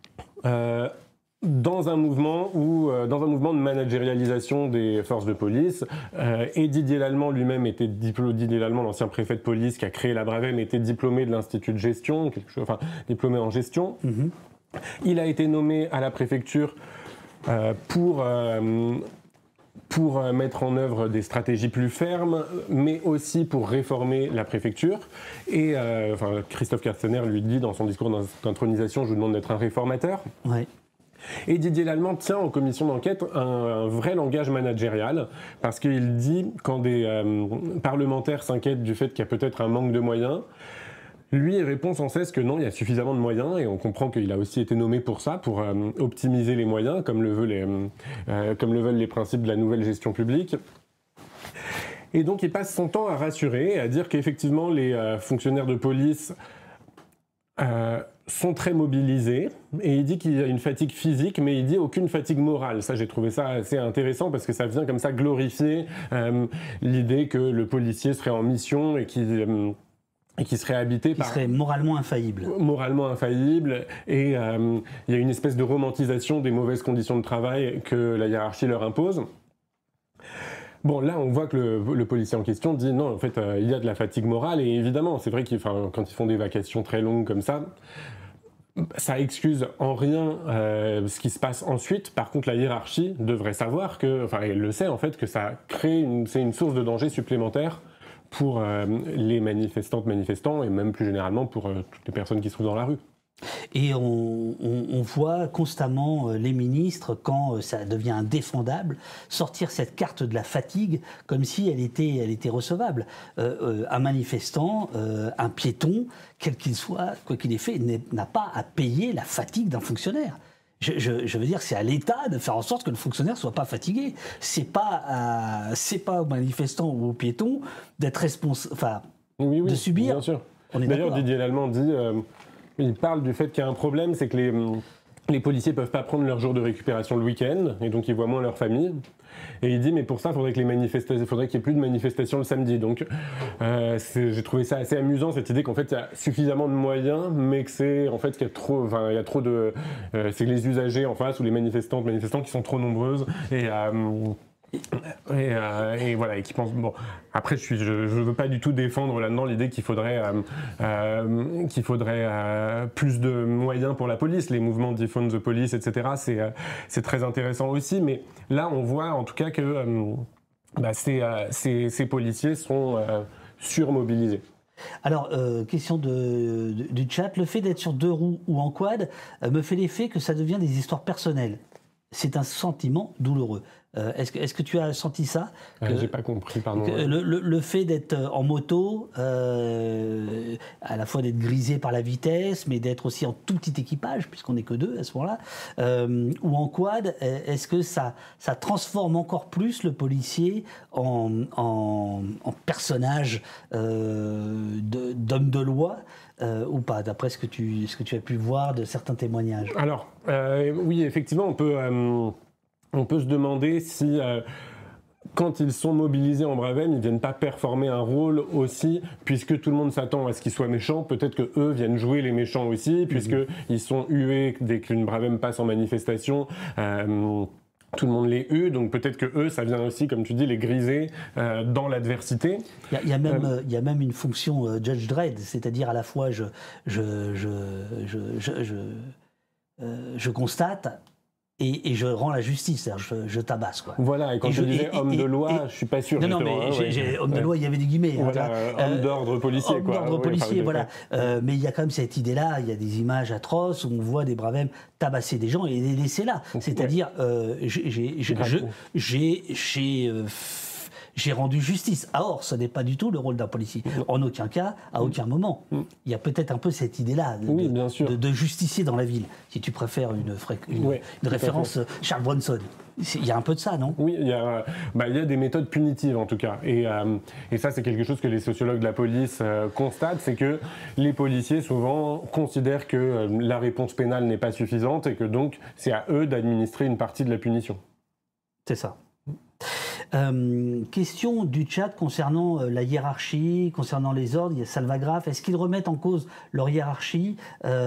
dans un mouvement de managérialisation des forces de police. Et Didier Lallemand lui-même était Didier Lallemand, l'ancien préfet de police qui a créé la Bravem, était diplômé de l'Institut de gestion, diplômé en gestion. Mm-hmm. Il a été nommé à la préfecture pour mettre en œuvre des stratégies plus fermes, mais aussi pour réformer la préfecture. Et Christophe Castaner lui dit dans son discours d'intronisation, je vous demande d'être un réformateur. Ouais. Et Didier Lallemand tient en commission d'enquête un vrai langage managérial, parce qu'il dit, quand des parlementaires s'inquiètent du fait qu'il y a peut-être un manque de moyens, lui, il répond sans cesse que non, il y a suffisamment de moyens, et on comprend qu'il a aussi été nommé pour ça, pour optimiser les moyens, comme le veulent les principes de la nouvelle gestion publique. Et donc il passe son temps à rassurer, à dire qu'effectivement les fonctionnaires de police sont très mobilisés, et il dit qu'il y a une fatigue physique, mais il dit aucune fatigue morale. Ça, j'ai trouvé ça assez intéressant parce que ça vient comme ça glorifier l'idée que le policier serait en mission et qui serait habité par... Qui serait moralement infaillible. Moralement infaillible, et il y a une espèce de romantisation des mauvaises conditions de travail que la hiérarchie leur impose. Bon, là, on voit que le policier en question dit non, en fait, il y a de la fatigue morale, et évidemment, c'est vrai que quand ils font des vacations très longues comme ça excuse en rien ce qui se passe ensuite. Par contre, la hiérarchie devrait savoir elle le sait en fait, que ça crée c'est une source de danger supplémentaire pour les manifestants, et même plus généralement pour toutes les personnes qui se trouvent dans la rue. Et on voit constamment les ministres, quand ça devient indéfendable, sortir cette carte de la fatigue comme si elle était recevable. Un manifestant, un piéton, quel qu'il soit, quoi qu'il ait fait, n'a pas à payer la fatigue d'un fonctionnaire. Je veux dire, c'est à l'État de faire en sorte que le fonctionnaire soit pas fatigué. C'est pas aux manifestants ou aux piétons d'être responsable, oui, de subir. Bien sûr. D'ailleurs, Didier Lallement dit... il parle du fait qu'il y a un problème, c'est que les policiers ne peuvent pas prendre leur jour de récupération le week-end, et donc ils voient moins leur famille. Et il dit, mais pour ça, il faudrait qu'il n'y ait plus de manifestations le samedi. Donc j'ai trouvé ça assez amusant, cette idée qu'en fait, il y a suffisamment de moyens, mais que c'est en fait qu'il y a trop de... c'est les usagers en face, ou les manifestants qui sont trop nombreuses, et voilà, et qui pensent... Bon, après, je veux pas du tout défendre là-dedans l'idée qu'il faudrait plus de moyens pour la police, les mouvements Defund the Police, etc. C'est très intéressant aussi, mais là, on voit en tout cas que ces policiers sont surmobilisés. Alors, question du chat, le fait d'être sur 2 roues ou en quad me fait l'effet que ça devient des histoires personnelles. C'est un sentiment douloureux. Est-ce que tu as senti ça? J'ai pas compris, pardon. Le fait d'être en moto, à la fois d'être grisé par la vitesse, mais d'être aussi en tout petit équipage, puisqu'on n'est que 2 à ce moment-là, ou en quad, est-ce que ça transforme encore plus le policier en personnage d'homme de loi ou pas, d'après ce que tu as pu voir de certains témoignages? Alors, oui, effectivement, on peut se demander si, quand ils sont mobilisés en Bravem, ils ne viennent pas performer un rôle aussi, puisque tout le monde s'attend à ce qu'ils soient méchants. Peut-être qu'eux viennent jouer les méchants aussi, puisqu'ils sont hués dès qu'une Bravem passe en manifestation. Tout le monde les hue, donc peut-être que eux, ça vient aussi, comme tu dis, les griser dans l'adversité. Il y a même une fonction Judge Dredd, c'est-à-dire à la fois je constate et je rends la justice, c'est-à-dire je tabasse, quoi. Voilà, et quand je disais homme de loi, je suis pas sûr. Non, mais homme de loi, il y avait des guillemets. Voilà, homme d'ordre policier, quoi. Homme d'ordre policier, voilà. Mais il y a quand même cette idée-là, il y a des images atroces où on voit des Bravem tabasser des gens et les laisser là. C'est-à-dire, j'ai rendu justice. Or, ce n'est pas du tout le rôle d'un policier. En aucun cas, à aucun moment. Il y a peut-être un peu cette idée-là de justicier dans la ville. Si tu préfères une référence Charles Bronson. Il y a un peu de ça, non? Oui, il y a des méthodes punitives en tout cas. Et ça, c'est quelque chose que les sociologues de la police constatent, c'est que les policiers souvent considèrent que la réponse pénale n'est pas suffisante et que donc c'est à eux d'administrer une partie de la punition. C'est ça. Question du chat concernant la hiérarchie, concernant les ordres. Il y a Salvagraph. Est-ce qu'ils remettent en cause leur hiérarchie,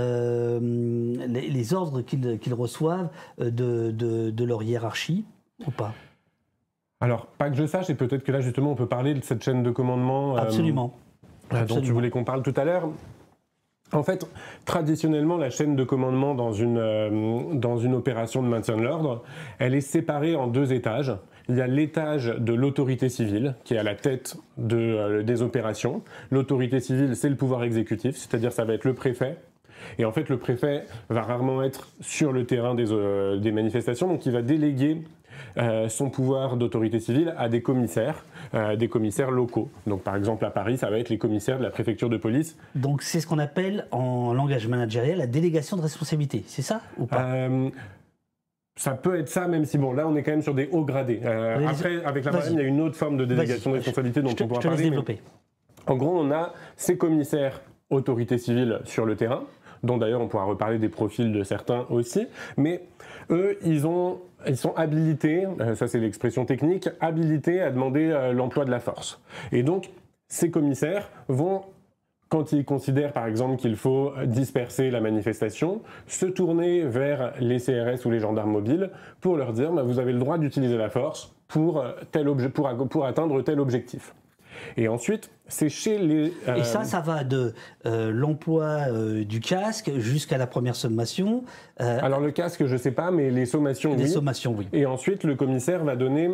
les ordres qu'ils reçoivent de leur hiérarchie ou pas? Alors, pas que je sache, et peut-être que là justement on peut parler de cette chaîne de commandement Absolument. Dont tu voulais qu'on parle tout à l'heure. En fait, traditionnellement, la chaîne de commandement dans une opération de maintien de l'ordre, elle est séparée en 2 étages. Il y a l'étage de l'autorité civile, qui est à la tête des opérations. L'autorité civile, c'est le pouvoir exécutif, c'est-à-dire ça va être le préfet. Et en fait, le préfet va rarement être sur le terrain des manifestations, donc il va déléguer son pouvoir d'autorité civile à des commissaires locaux. Donc par exemple à Paris, ça va être les commissaires de la préfecture de police. Donc c'est ce qu'on appelle en langage managérial la délégation de responsabilité, c'est ça ou pas? Ça peut être ça, même si, bon, là, on est quand même sur des hauts gradés. Après, avec la Bravem, il y a une autre forme de délégation de responsabilité dont on pourra parler. Développer. En gros, on a ces commissaires autorités civiles sur le terrain, dont d'ailleurs on pourra reparler des profils de certains aussi, mais eux, ils sont habilités, ça c'est l'expression technique, habilités à demander l'emploi de la force. Et donc, ces commissaires vont, quand ils considèrent par exemple qu'il faut disperser la manifestation, se tourner vers les CRS ou les gendarmes mobiles pour leur dire vous avez le droit d'utiliser la force pour atteindre tel objectif. Et ensuite, c'est chez les... Et ça va de l'emploi du casque jusqu'à la première sommation. Alors le casque, je ne sais pas, mais les sommations, oui. Les sommations, oui. Et ensuite, le commissaire va donner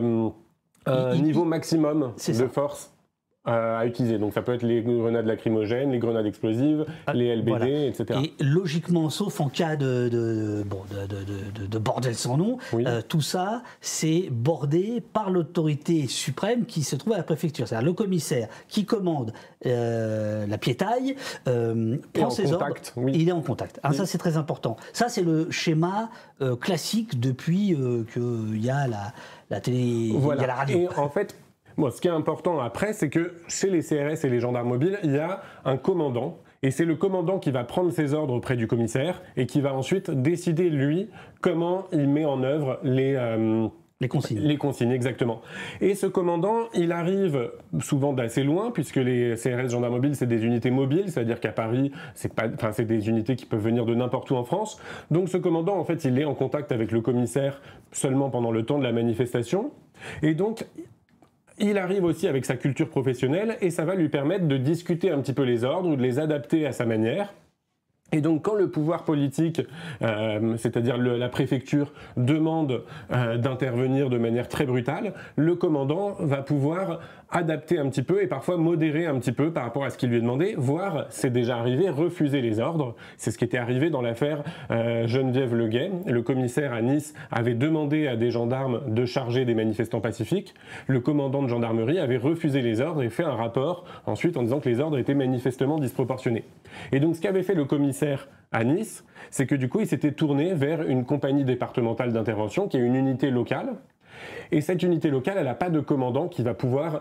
un niveau maximum de force à utiliser. Donc ça peut être les grenades lacrymogènes, les grenades explosives, les LBD, voilà. Etc. Et logiquement, sauf en cas de bordel sans nom, oui. Tout ça, c'est bordé par l'autorité suprême qui se trouve à la préfecture. C'est-à-dire le commissaire qui commande la piétaille, prend ses ordres, oui. Il est en contact. Alors, oui. Ça, c'est très important. Ça, c'est le schéma classique depuis qu'il y a la télé, voilà. Il y a la radio. Et en fait, bon, ce qui est important après, c'est que chez les CRS et les gendarmes mobiles, il y a un commandant. Et c'est le commandant qui va prendre ses ordres auprès du commissaire et qui va ensuite décider, lui, comment il met en œuvre les consignes. Les consignes, exactement. Et ce commandant, il arrive souvent d'assez loin, puisque les CRS gendarmes mobiles, c'est des unités mobiles, c'est-à-dire qu'à Paris, c'est des unités qui peuvent venir de n'importe où en France. Donc ce commandant, en fait, il est en contact avec le commissaire seulement pendant le temps de la manifestation. Et donc, il arrive aussi avec sa culture professionnelle et ça va lui permettre de discuter un petit peu les ordres ou de les adapter à sa manière. Et donc quand le pouvoir politique, c'est-à-dire la préfecture, demande d'intervenir de manière très brutale, le commandant va pouvoir adapter un petit peu et parfois modérer un petit peu par rapport à ce qui lui est demandé, voire, c'est déjà arrivé, refuser les ordres. C'est ce qui était arrivé dans l'affaire Geneviève Leguet. Le commissaire à Nice avait demandé à des gendarmes de charger des manifestants pacifiques. Le commandant de gendarmerie avait refusé les ordres et fait un rapport ensuite en disant que les ordres étaient manifestement disproportionnés. Et donc ce qu'avait fait le commissaire à Nice, c'est que du coup il s'était tourné vers une compagnie départementale d'intervention qui est une unité locale. Et cette unité locale, elle n'a pas de commandant qui va pouvoir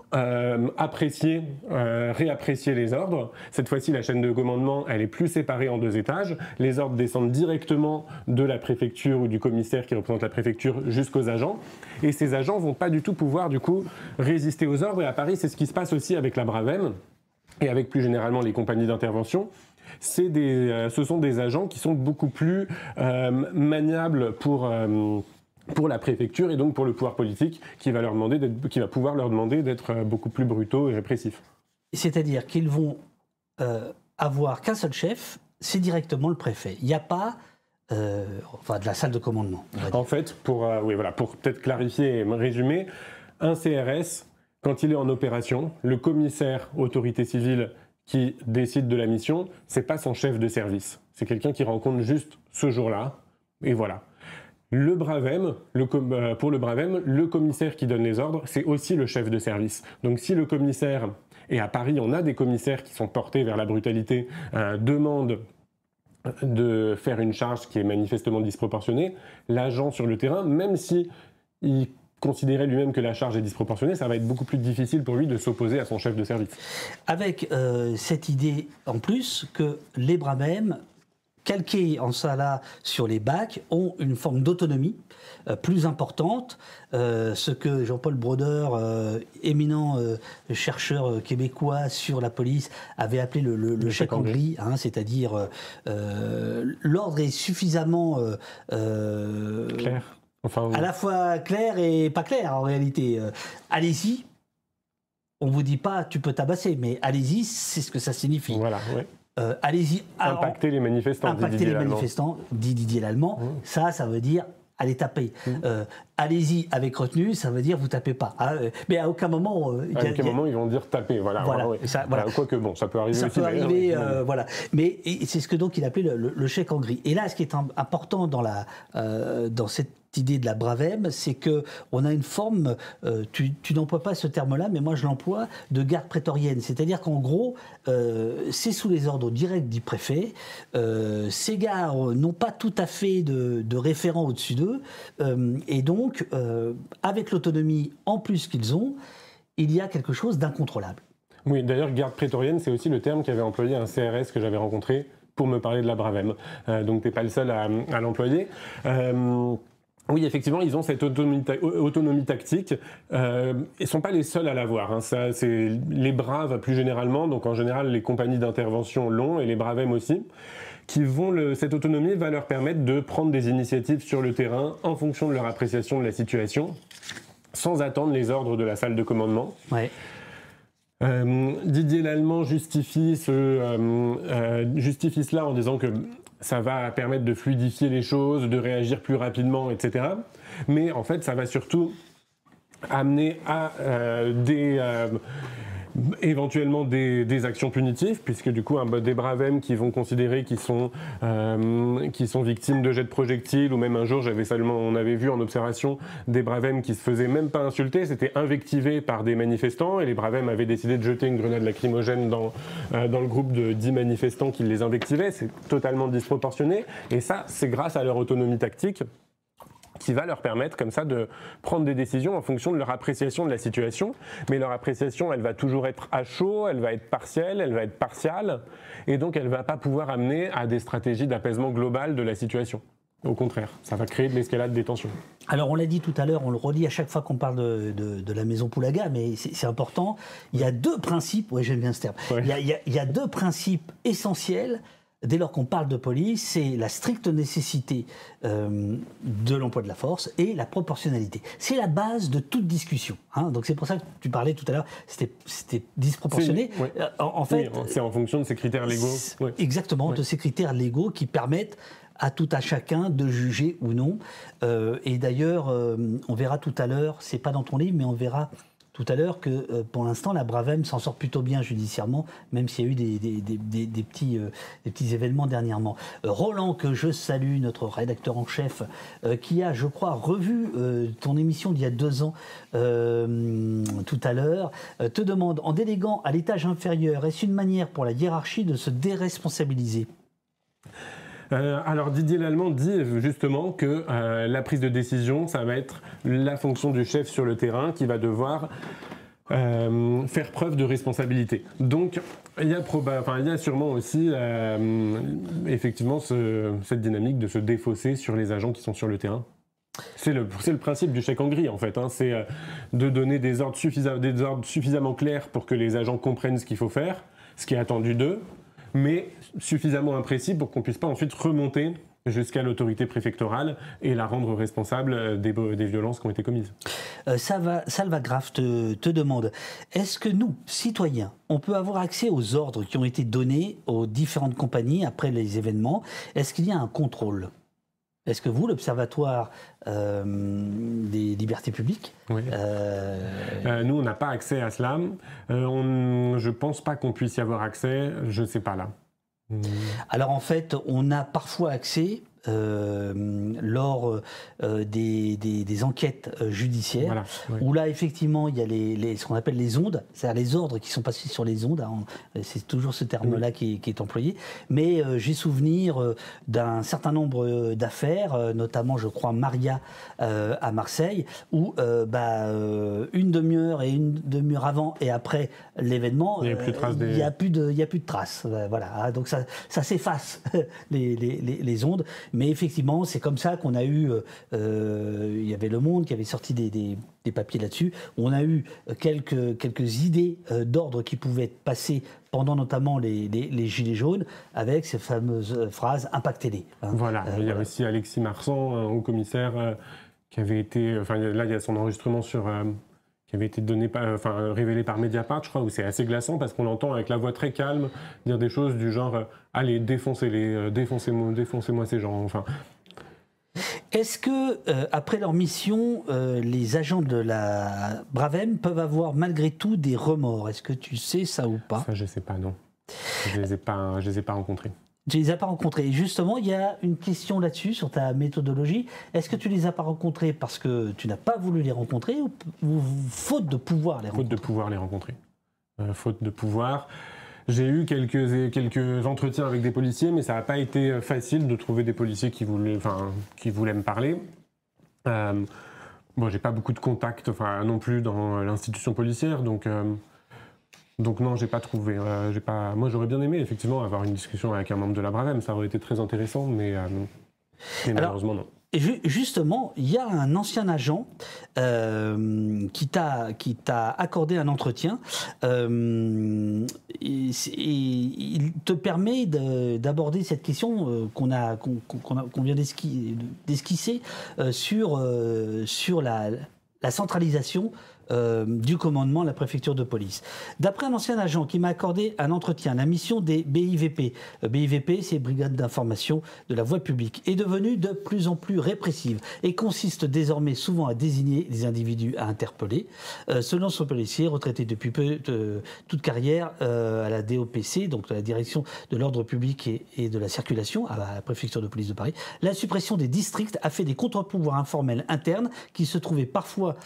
réapprécier les ordres. Cette fois-ci, la chaîne de commandement, elle est plus séparée en 2 étages. Les ordres descendent directement de la préfecture ou du commissaire qui représente la préfecture jusqu'aux agents. Et ces agents vont pas du tout pouvoir, du coup, résister aux ordres. Et à Paris, c'est ce qui se passe aussi avec la Bravem et avec plus généralement les compagnies d'intervention. Ce sont des agents qui sont beaucoup plus maniables pour la préfecture et donc pour le pouvoir politique qui va pouvoir leur demander d'être beaucoup plus brutaux et répressifs. C'est-à-dire qu'ils vont avoir qu'un seul chef, c'est directement le préfet. Il n'y a pas de la salle de commandement. En fait, pour peut-être clarifier et résumer, un CRS, quand il est en opération, le commissaire autorité civile qui décide de la mission, c'est pas son chef de service. C'est quelqu'un qui rencontre juste ce jour-là, et voilà. Le Bravem, pour le Bravem, le commissaire qui donne les ordres, c'est aussi le chef de service. Donc si le commissaire, et à Paris on a des commissaires qui sont portés vers la brutalité, demande de faire une charge qui est manifestement disproportionnée, l'agent sur le terrain, même si il considérait lui-même que la charge est disproportionnée, ça va être beaucoup plus difficile pour lui de s'opposer à son chef de service. Avec cette idée en plus que les Bravem, calqués en ça là sur les bacs, ont une forme d'autonomie plus importante, ce que Jean-Paul Brodeur, éminent chercheur québécois sur la police, avait appelé le chèque en gris, c'est-à-dire l'ordre est suffisamment clair. Enfin, à la fois clair et pas clair en réalité. Allez-y, on vous dit pas tu peux tabasser, mais allez-y, c'est ce que ça signifie. Voilà, ouais. Allez-y. Impacter les manifestants. Impacter les manifestants, dit Didier Lallemand. Ça veut dire allez taper. Allez-y avec retenue, ça veut dire vous tapez pas. Mais à aucun moment. Ils vont dire taper. Voilà. Quoique bon, ça peut arriver ça aussi. Ça peut arriver, voilà. Mais c'est ce que donc il appelait le chèque en gris. Et là, ce qui est important dans cette idée de la Bravem, c'est qu'on a une forme, tu n'emploies pas ce terme-là, mais moi je l'emploie, de garde prétorienne. C'est-à-dire qu'en gros, c'est sous les ordres directs du préfet. Ces gardes n'ont pas tout à fait de référent au-dessus d'eux. Et donc, avec l'autonomie en plus qu'ils ont, il y a quelque chose d'incontrôlable. Oui, d'ailleurs, garde prétorienne, c'est aussi le terme qu'avait employé un CRS que j'avais rencontré pour me parler de la Bravem. Donc, tu n'es pas le seul à l'employer. Oui, effectivement, ils ont cette autonomie tactique. Ils ne sont pas les seuls à l'avoir. Hein. Ça, c'est les Braves plus généralement, donc en général, les compagnies d'intervention l'ont, et les Bravem aussi, cette autonomie va leur permettre de prendre des initiatives sur le terrain en fonction de leur appréciation de la situation, sans attendre les ordres de la salle de commandement. Ouais. Didier Lallemand justifie cela en disant que ça va permettre de fluidifier les choses, de réagir plus rapidement, etc. Mais en fait, ça va surtout amener à éventuellement des actions punitives, puisque du coup des Bravem qui vont considérer qu'ils sont victimes de jets de projectiles, ou même un jour on avait vu en observation des Bravem qui se faisaient même pas insulter, c'était invectivé par des manifestants, et les Bravem avaient décidé de jeter une grenade lacrymogène dans le groupe de 10 manifestants qui les invectivaient. C'est totalement disproportionné, et ça c'est grâce à leur autonomie tactique qui va leur permettre comme ça de prendre des décisions en fonction de leur appréciation de la situation. Mais leur appréciation, elle va toujours être à chaud, elle va être partielle, elle va être partiale, et donc elle ne va pas pouvoir amener à des stratégies d'apaisement global de la situation. Au contraire, ça va créer de l'escalade des tensions. Alors on l'a dit tout à l'heure, on le redit à chaque fois qu'on parle de la maison Poulaga, mais c'est important. Il y a deux principes, ouais, j'aime bien ce terme, ouais. il y a deux principes essentiels. Dès lors qu'on parle de police, c'est la stricte nécessité de l'emploi de la force et la proportionnalité. C'est la base de toute discussion. Hein. Donc c'est pour ça que tu parlais tout à l'heure, c'était disproportionné. Oui. En fait, oui, c'est en fonction de ces critères légaux. Oui. Exactement, de ces critères légaux qui permettent à tout à chacun de juger ou non. Et d'ailleurs, on verra tout à l'heure, c'est pas dans ton livre, mais on verra tout à l'heure que pour l'instant la Bravem s'en sort plutôt bien judiciairement, même s'il y a eu des petits événements dernièrement. Roland, que je salue, notre rédacteur en chef, qui a, je crois, revu ton émission d'il y a 2 ans tout à l'heure, te demande, en déléguant à l'étage inférieur, est-ce une manière pour la hiérarchie de se déresponsabiliser ? Alors Didier Lallemand dit justement que la prise de décision, ça va être la fonction du chef sur le terrain qui va devoir faire preuve de responsabilité. Donc il y a sûrement aussi effectivement cette dynamique de se défausser sur les agents qui sont sur le terrain. C'est le principe du chèque en gris en fait, hein. C'est de donner des ordres suffisamment clairs pour que les agents comprennent ce qu'il faut faire, ce qui est attendu d'eux, mais suffisamment imprécis pour qu'on ne puisse pas ensuite remonter jusqu'à l'autorité préfectorale et la rendre responsable des violences qui ont été commises. Salva Graf te demande, est-ce que nous, citoyens, on peut avoir accès aux ordres qui ont été donnés aux différentes compagnies après les événements ? Est-ce qu'il y a un contrôle ? Est-ce que vous, l'Observatoire des libertés publiques, oui. Nous, on n'a pas accès à cela. Je ne pense pas qu'on puisse y avoir accès. Je ne sais pas là. Alors en fait, on a parfois accès lors des enquêtes judiciaires, voilà, oui. Où là effectivement il y a ce qu'on appelle les ondes, c'est-à-dire les ordres qui sont passés sur les ondes, hein, c'est toujours ce terme-là qui est employé, mais j'ai souvenir d'un certain nombre d'affaires, notamment je crois Maria à Marseille, où une demi-heure et une demi-heure avant et après l'événement, il n'y a plus de traces, voilà, donc ça s'efface les ondes. Mais effectivement, c'est comme ça qu'on a eu, il y avait Le Monde qui avait sorti des papiers là-dessus, on a eu quelques idées d'ordre qui pouvaient être passées pendant notamment les Gilets jaunes, avec ces fameuses phrases « impactez-les ». Hein. Voilà, il y a aussi Alexis Marsan, un haut commissaire, qui avait été, là il y a son enregistrement qui avait été révélé par Mediapart, je crois, où c'est assez glaçant parce qu'on l'entend avec la voix très calme dire des choses du genre allez, défoncez-les, défoncez-moi ces gens. Enfin. Est-ce que, après leur mission, les agents de la Bravem peuvent avoir malgré tout des remords ? Est-ce que tu sais ça ou pas ? Ça, je ne sais pas, non. Je les ai pas rencontrés. Tu les as pas rencontrés. Et justement, il y a une question là-dessus, sur ta méthodologie. Est-ce que tu les as pas rencontrés parce que tu n'as pas voulu les rencontrer ou faute de pouvoir les rencontrer? Faute de pouvoir les rencontrer. Faute de pouvoir. J'ai eu quelques entretiens avec des policiers, mais ça n'a pas été facile de trouver des policiers qui voulaient me parler. Bon, j'ai pas beaucoup de contacts non plus dans l'institution policière, donc non, j'ai pas trouvé. Moi, j'aurais bien aimé effectivement avoir une discussion avec un membre de la Bravem, ça aurait été très intéressant, mais malheureusement non. Et justement, il y a un ancien agent qui t'a accordé un entretien et il te permet d'aborder cette question qu'on vient d'esquisser sur la centralisation du commandement de la préfecture de police. D'après un ancien agent qui m'a accordé un entretien, la mission des BIVP, BIVP c'est Brigade d'information de la voie publique, est devenue de plus en plus répressive et consiste désormais souvent à désigner des individus à interpeller. Selon ce policier, retraité depuis peu toute carrière à la DOPC, donc à la direction de l'ordre public et de la circulation à la préfecture de police de Paris, la suppression des districts a fait des contre-pouvoirs informels internes qui trouvaient parfois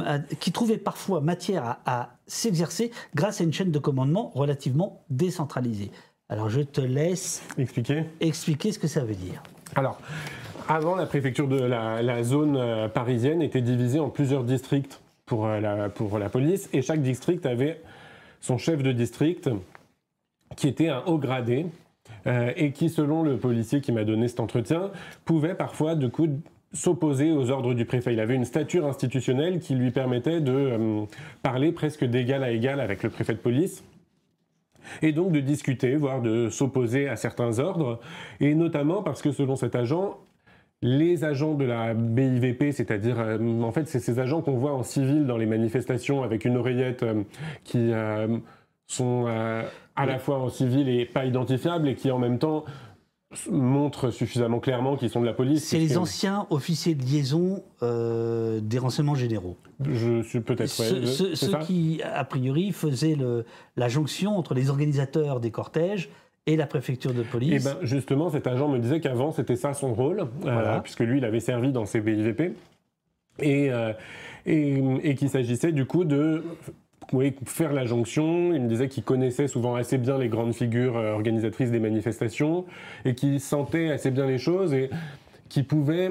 matière à s'exercer grâce à une chaîne de commandement relativement décentralisée. Alors je te laisse expliquer ce que ça veut dire. Alors, avant, la préfecture de la zone parisienne était divisée en plusieurs districts pour la police, et chaque district avait son chef de district qui était un haut gradé et qui, selon le policier qui m'a donné cet entretien, pouvait parfois du coup s'opposer aux ordres du préfet. Il avait une stature institutionnelle qui lui permettait de parler presque d'égal à égal avec le préfet de police, et donc de discuter, voire de s'opposer à certains ordres, et notamment parce que selon cet agent, les agents de la BIVP, c'est-à-dire en fait c'est ces agents qu'on voit en civil dans les manifestations avec une oreillette qui sont à la fois en civil et pas identifiables, et qui en même temps montrent suffisamment clairement qu'ils sont de la police. C'est les anciens officiers de liaison des renseignements généraux. Je suis peut-être... Ceux qui, a priori, faisaient la jonction entre les organisateurs des cortèges et la préfecture de police. Et bien justement, cet agent me disait qu'avant, c'était ça son rôle, voilà. Puisque lui, il avait servi dans ces BIVP, et qu'il s'agissait du coup de... faire la jonction. Il me disait qu'il connaissait souvent assez bien les grandes figures organisatrices des manifestations et qu'il sentait assez bien les choses, et qui pouvait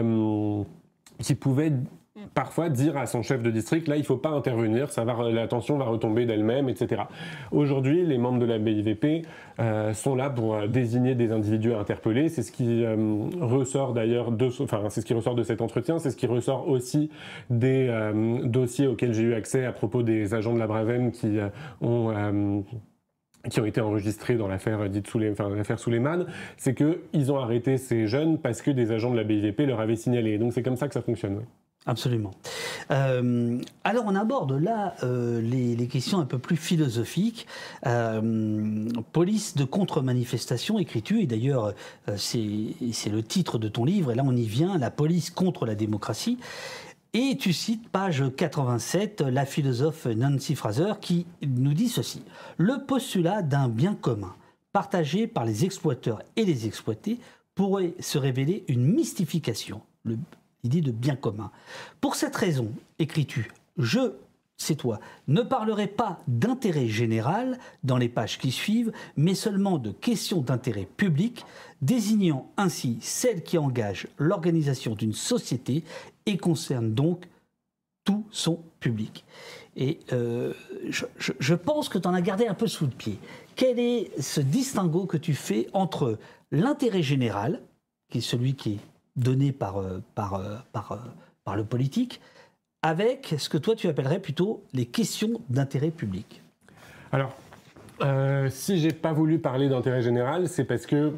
parfois dire à son chef de district, là il ne faut pas intervenir, la tension va retomber d'elle-même, etc. Aujourd'hui, les membres de la BIVP sont là pour désigner des individus à interpeller. C'est ce qui ressort d'ailleurs c'est ce qui ressort de cet entretien, c'est ce qui ressort aussi des dossiers auxquels j'ai eu accès à propos des agents de la Bravem qui ont été enregistrés dans l'affaire l'affaire Souleymane, c'est qu'ils ont arrêté ces jeunes parce que des agents de la BIVP leur avaient signalé. Donc c'est comme ça que ça fonctionne. Ouais. Absolument. Alors on aborde là les questions un peu plus philosophiques. Police de contre-manifestation, écris-tu, et d'ailleurs c'est le titre de ton livre, et là on y vient, la police contre la démocratie. Et tu cites, page 87, la philosophe Nancy Fraser qui nous dit ceci. Le postulat d'un bien commun, partagé par les exploiteurs et les exploités, pourrait se révéler une mystification. L'idée de bien commun. Pour cette raison, écris-tu, c'est toi, ne parlerai pas d'intérêt général dans les pages qui suivent, mais seulement de questions d'intérêt public, désignant ainsi celles qui engagent l'organisation d'une société et concernent donc tout son public. Et je pense que tu en as gardé un peu sous le pied. Quel est ce distinguo que tu fais entre l'intérêt général, qui est celui qui est donné par le politique, avec ce que toi tu appellerais plutôt les questions d'intérêt public? Alors, si j'ai pas voulu parler d'intérêt général, c'est parce que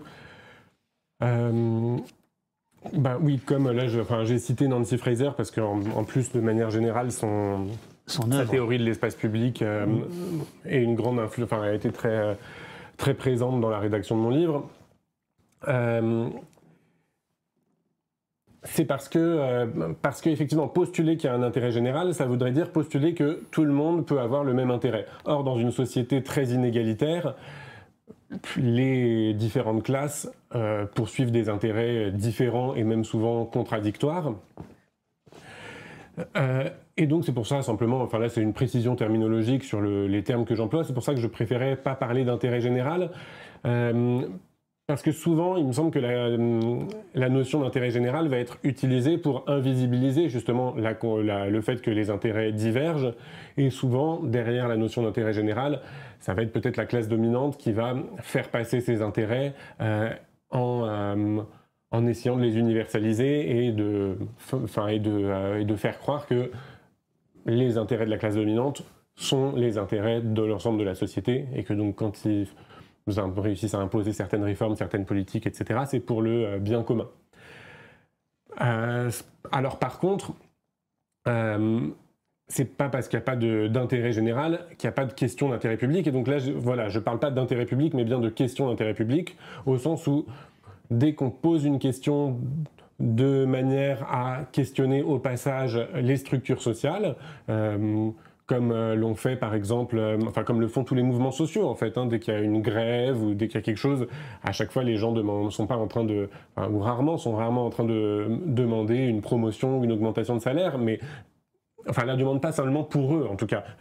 oui, comme là j'ai cité Nancy Fraser parce qu'en plus de manière générale sa théorie de l'espace public est une grande influence, elle a été très très présente dans la rédaction de mon livre. C'est parce que effectivement, postuler qu'il y a un intérêt général, ça voudrait dire postuler que tout le monde peut avoir le même intérêt. Or, dans une société très inégalitaire, les différentes classes poursuivent des intérêts différents et même souvent contradictoires. Et donc c'est pour ça simplement, enfin là c'est une précision terminologique sur les termes que j'emploie, c'est pour ça que je préférais pas parler d'intérêt général, parce que souvent il me semble que la notion d'intérêt général va être utilisée pour invisibiliser justement le fait que les intérêts divergent, et souvent derrière la notion d'intérêt général, ça va être peut-être la classe dominante qui va faire passer ses intérêts en essayant de les universaliser et de faire croire que les intérêts de la classe dominante sont les intérêts de l'ensemble de la société, et que donc quand ils réussissent à imposer certaines réformes, certaines politiques, etc., c'est pour le bien commun. Alors par contre, c'est pas parce qu'il n'y a pas d'intérêt général qu'il n'y a pas de question d'intérêt public, et donc là, je parle pas d'intérêt public, mais bien de question d'intérêt public, au sens où dès qu'on pose une question de manière à questionner au passage les structures sociales, comme l'ont fait par exemple, comme le font tous les mouvements sociaux en fait, dès qu'il y a une grève ou dès qu'il y a quelque chose, à chaque fois les gens sont pas en train de, ou rarement sont en train de demander une promotion ou une augmentation de salaire, mais enfin la demande pas seulement pour eux en tout cas.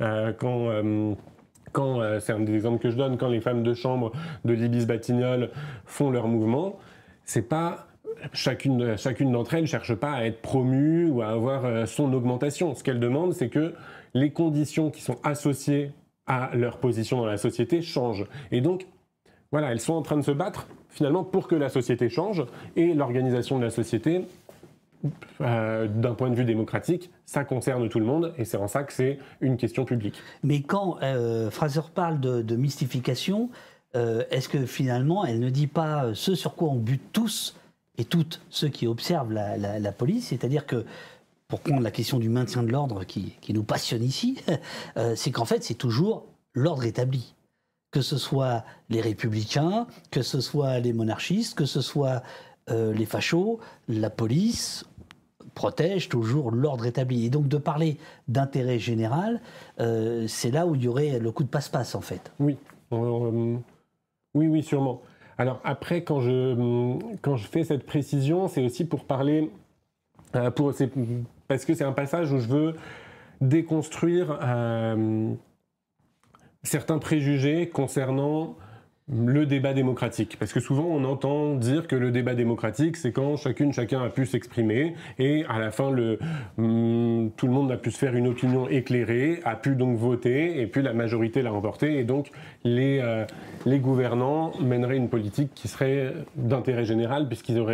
Quand c'est un des exemples que je donne, quand les femmes de chambre de l'Ibis Batignolles font leur mouvement, c'est pas chacune d'entre elles cherche pas à être promue ou à avoir son augmentation. Ce qu'elles demandent, c'est que les conditions qui sont associées à leur position dans la société changent. Et donc, voilà, elles sont en train de se battre finalement pour que la société change, et l'organisation de la société, d'un point de vue démocratique, ça concerne tout le monde, et c'est en ça que c'est une question publique. Mais quand Fraser parle de mystification, est-ce que finalement elle ne dit pas ce sur quoi on bute tous et toutes ceux qui observent la police, c'est-à-dire que, pour prendre la question du maintien de l'ordre qui nous passionne ici, c'est qu'en fait c'est toujours l'ordre établi. Que ce soit les républicains, que ce soit les monarchistes, que ce soit les fachos, la police protège toujours l'ordre établi. Et donc de parler d'intérêt général, c'est là où il y aurait le coup de passe-passe en fait. Oui, oui, sûrement. Alors après, quand je fais cette précision, c'est aussi pour parler, parce que c'est un passage où je veux déconstruire certains préjugés concernant le débat démocratique. Parce que souvent, on entend dire que le débat démocratique, c'est quand chacun a pu s'exprimer, et à la fin, tout le monde a pu se faire une opinion éclairée, a pu donc voter, et puis la majorité l'a emporté, et donc les gouvernants mèneraient une politique qui serait d'intérêt général, puisqu'ils ont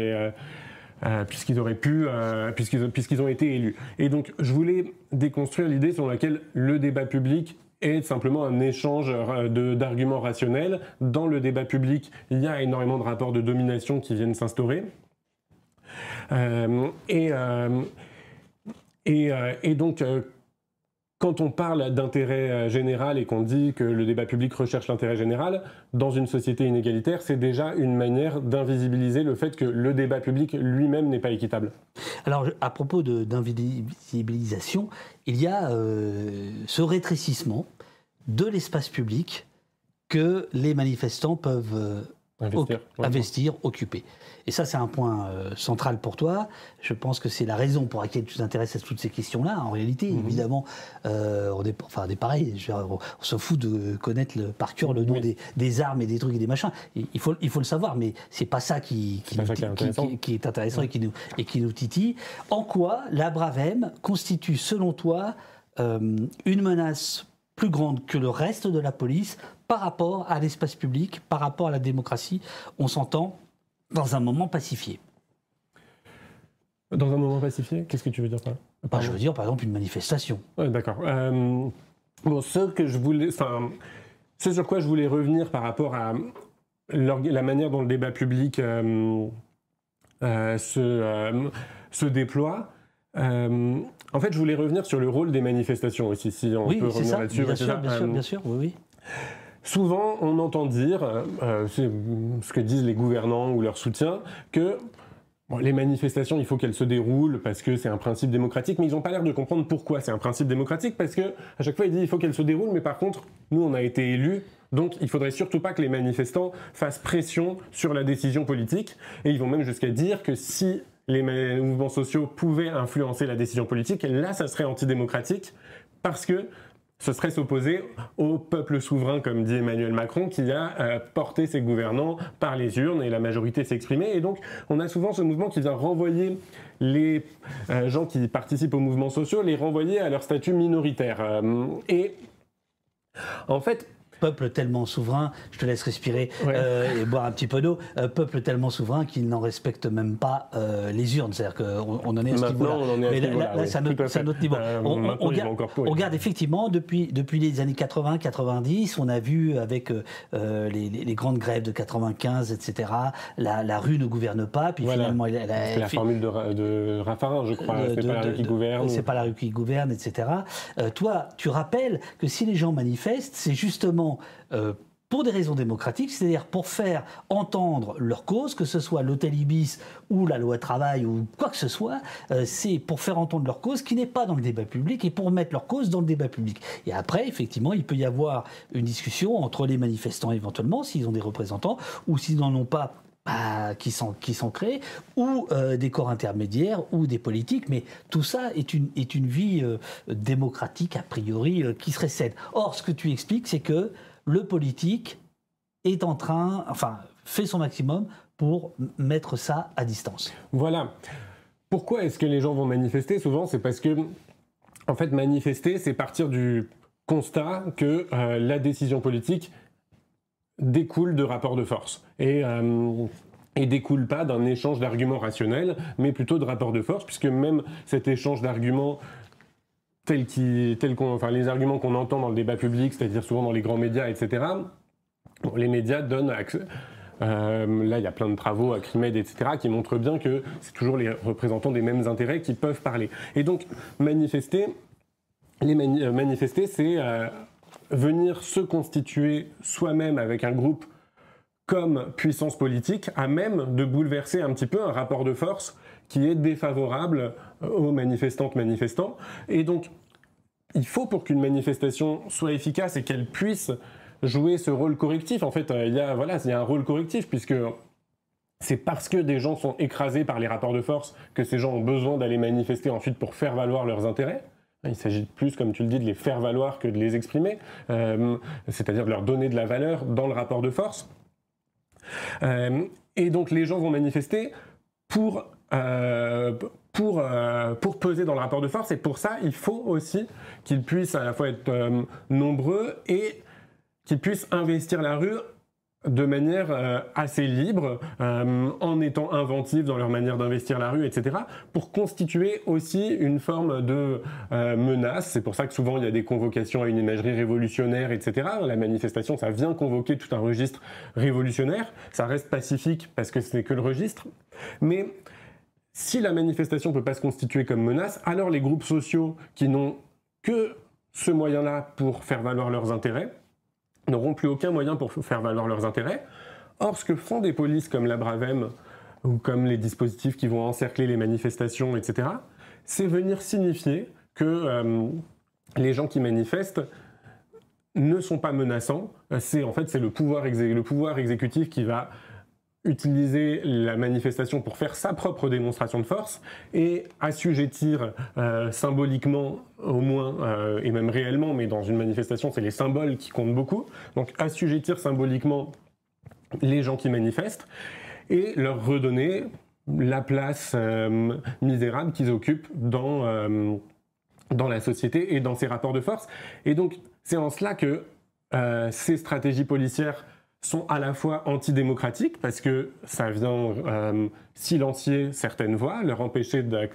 été élus. Et donc, je voulais déconstruire l'idée selon laquelle le débat public est simplement un échange d'arguments rationnels. Dans le débat public, il y a énormément de rapports de domination qui viennent s'instaurer. Et donc, quand on parle d'intérêt général et qu'on dit que le débat public recherche l'intérêt général, dans une société inégalitaire, c'est déjà une manière d'invisibiliser le fait que le débat public lui-même n'est pas équitable. Alors, à propos d'invisibilisation, il y a ce rétrécissement de l'espace public que les manifestants peuvent investir, occuper. Et ça, c'est un point central pour toi. Je pense que c'est la raison pour laquelle tu t'intéresses à toutes ces questions-là. En réalité, évidemment, on est pareil. On se fout de connaître par cœur le nom des armes et des trucs et des machins. Il faut le savoir, mais c'est pas ça qui est intéressant et qui nous titille. En quoi la Bravem constitue, selon toi, une menace plus grande que le reste de la police par rapport à l'espace public, par rapport à la démocratie? On s'entend dans un moment pacifié. Dans un moment pacifié? Qu'est-ce que tu veux dire par là? Je veux dire, par exemple, une manifestation. Ouais, d'accord. Ce sur quoi je voulais revenir par rapport à la manière dont le débat public se déploie, en fait, je voulais revenir sur le rôle des manifestations aussi, si on peut revenir là-dessus. Bien sûr, oui. Souvent, on entend dire, c'est ce que disent les gouvernants ou leurs soutiens, que les manifestations, il faut qu'elles se déroulent parce que c'est un principe démocratique, mais ils n'ont pas l'air de comprendre pourquoi c'est un principe démocratique, parce qu'à chaque fois, ils disent il faut qu'elles se déroulent, mais par contre, nous, on a été élus Donc il ne faudrait surtout pas que les manifestants fassent pression sur la décision politique. Et ils vont même jusqu'à dire que si les mouvements sociaux pouvaient influencer la décision politique, là, ça serait antidémocratique parce que ce serait s'opposer au peuple souverain, comme dit Emmanuel Macron, qui a porté ses gouvernants par les urnes et la majorité s'est exprimée. Et donc, on a souvent ce mouvement qui vient renvoyer les gens qui participent aux mouvements sociaux, les renvoyer à leur statut minoritaire. Et en fait, peuple tellement souverain, je te laisse respirer et boire un petit peu d'eau, peuple tellement souverain qu'il n'en respecte même pas les urnes. C'est-à-dire qu'on en est à ce niveau-là. Mais là, c'est un autre niveau. On regarde effectivement, depuis les années 80-90, on a vu avec les grandes grèves de 95, etc., la rue ne gouverne pas. Puis finalement, c'est la formule de Raffarin, je crois. C'est pas la rue qui gouverne. C'est pas la rue qui gouverne, etc. Toi, tu rappelles que si les gens manifestent, c'est justement pour des raisons démocratiques, c'est-à-dire pour faire entendre leur cause, que ce soit l'hôtel Ibis ou la loi travail ou quoi que ce soit, c'est pour faire entendre leur cause qui n'est pas dans le débat public et pour mettre leur cause dans le débat public. Et après, effectivement, il peut y avoir une discussion entre les manifestants éventuellement, s'ils ont des représentants, ou s'ils n'en ont pas, qui sont créés, ou des corps intermédiaires, ou des politiques, mais tout ça est une vie démocratique, a priori, qui serait saine. Or, ce que tu expliques, c'est que le politique est fait son maximum pour mettre ça à distance. Voilà. Pourquoi est-ce que les gens vont manifester ? Souvent, c'est parce que, en fait, manifester, c'est partir du constat que la décision politique découle de rapports de force et découle pas d'un échange d'arguments rationnels, mais plutôt de rapports de force, puisque même cet échange d'arguments les arguments qu'on entend dans le débat public, c'est-à-dire souvent dans les grands médias, etc., les médias donnent accès. Là, il y a plein de travaux, Acrimed, etc., qui montrent bien que c'est toujours les représentants des mêmes intérêts qui peuvent parler. Et donc, manifester, c'est venir se constituer soi-même avec un groupe comme puissance politique, à même de bouleverser un petit peu un rapport de force qui est défavorable aux manifestants. Et donc, il faut, pour qu'une manifestation soit efficace et qu'elle puisse jouer ce rôle correctif, en fait, il y a un rôle correctif, puisque c'est parce que des gens sont écrasés par les rapports de force que ces gens ont besoin d'aller manifester ensuite pour faire valoir leurs intérêts. Il s'agit plus, comme tu le dis, de les faire valoir que de les exprimer, c'est-à-dire de leur donner de la valeur dans le rapport de force. Et donc les gens vont manifester pour peser dans le rapport de force, et pour ça, il faut aussi qu'ils puissent à la fois être nombreux et qu'ils puissent investir la rue de manière assez libre, en étant inventifs dans leur manière d'investir la rue, etc., pour constituer aussi une forme de menace. C'est pour ça que souvent il y a des convocations à une imagerie révolutionnaire, etc. La manifestation, ça vient convoquer tout un registre révolutionnaire. Ça reste pacifique parce que ce n'est que le registre. Mais si la manifestation ne peut pas se constituer comme menace, alors les groupes sociaux qui n'ont que ce moyen-là pour faire valoir leurs intérêts n'auront plus aucun moyen pour faire valoir leurs intérêts. Or, ce que font des polices comme la Bravem ou comme les dispositifs qui vont encercler les manifestations, etc., c'est venir signifier que les gens qui manifestent ne sont pas menaçants. C'est le pouvoir exécutif qui va utiliser la manifestation pour faire sa propre démonstration de force et assujettir symboliquement au moins, et même réellement, mais dans une manifestation c'est les symboles qui comptent beaucoup, donc assujettir symboliquement les gens qui manifestent et leur redonner la place misérable qu'ils occupent dans la société et dans ces rapports de force. Et donc c'est en cela que ces stratégies policières sont à la fois antidémocratiques, parce que ça vient silencier certaines voix, leur empêcher de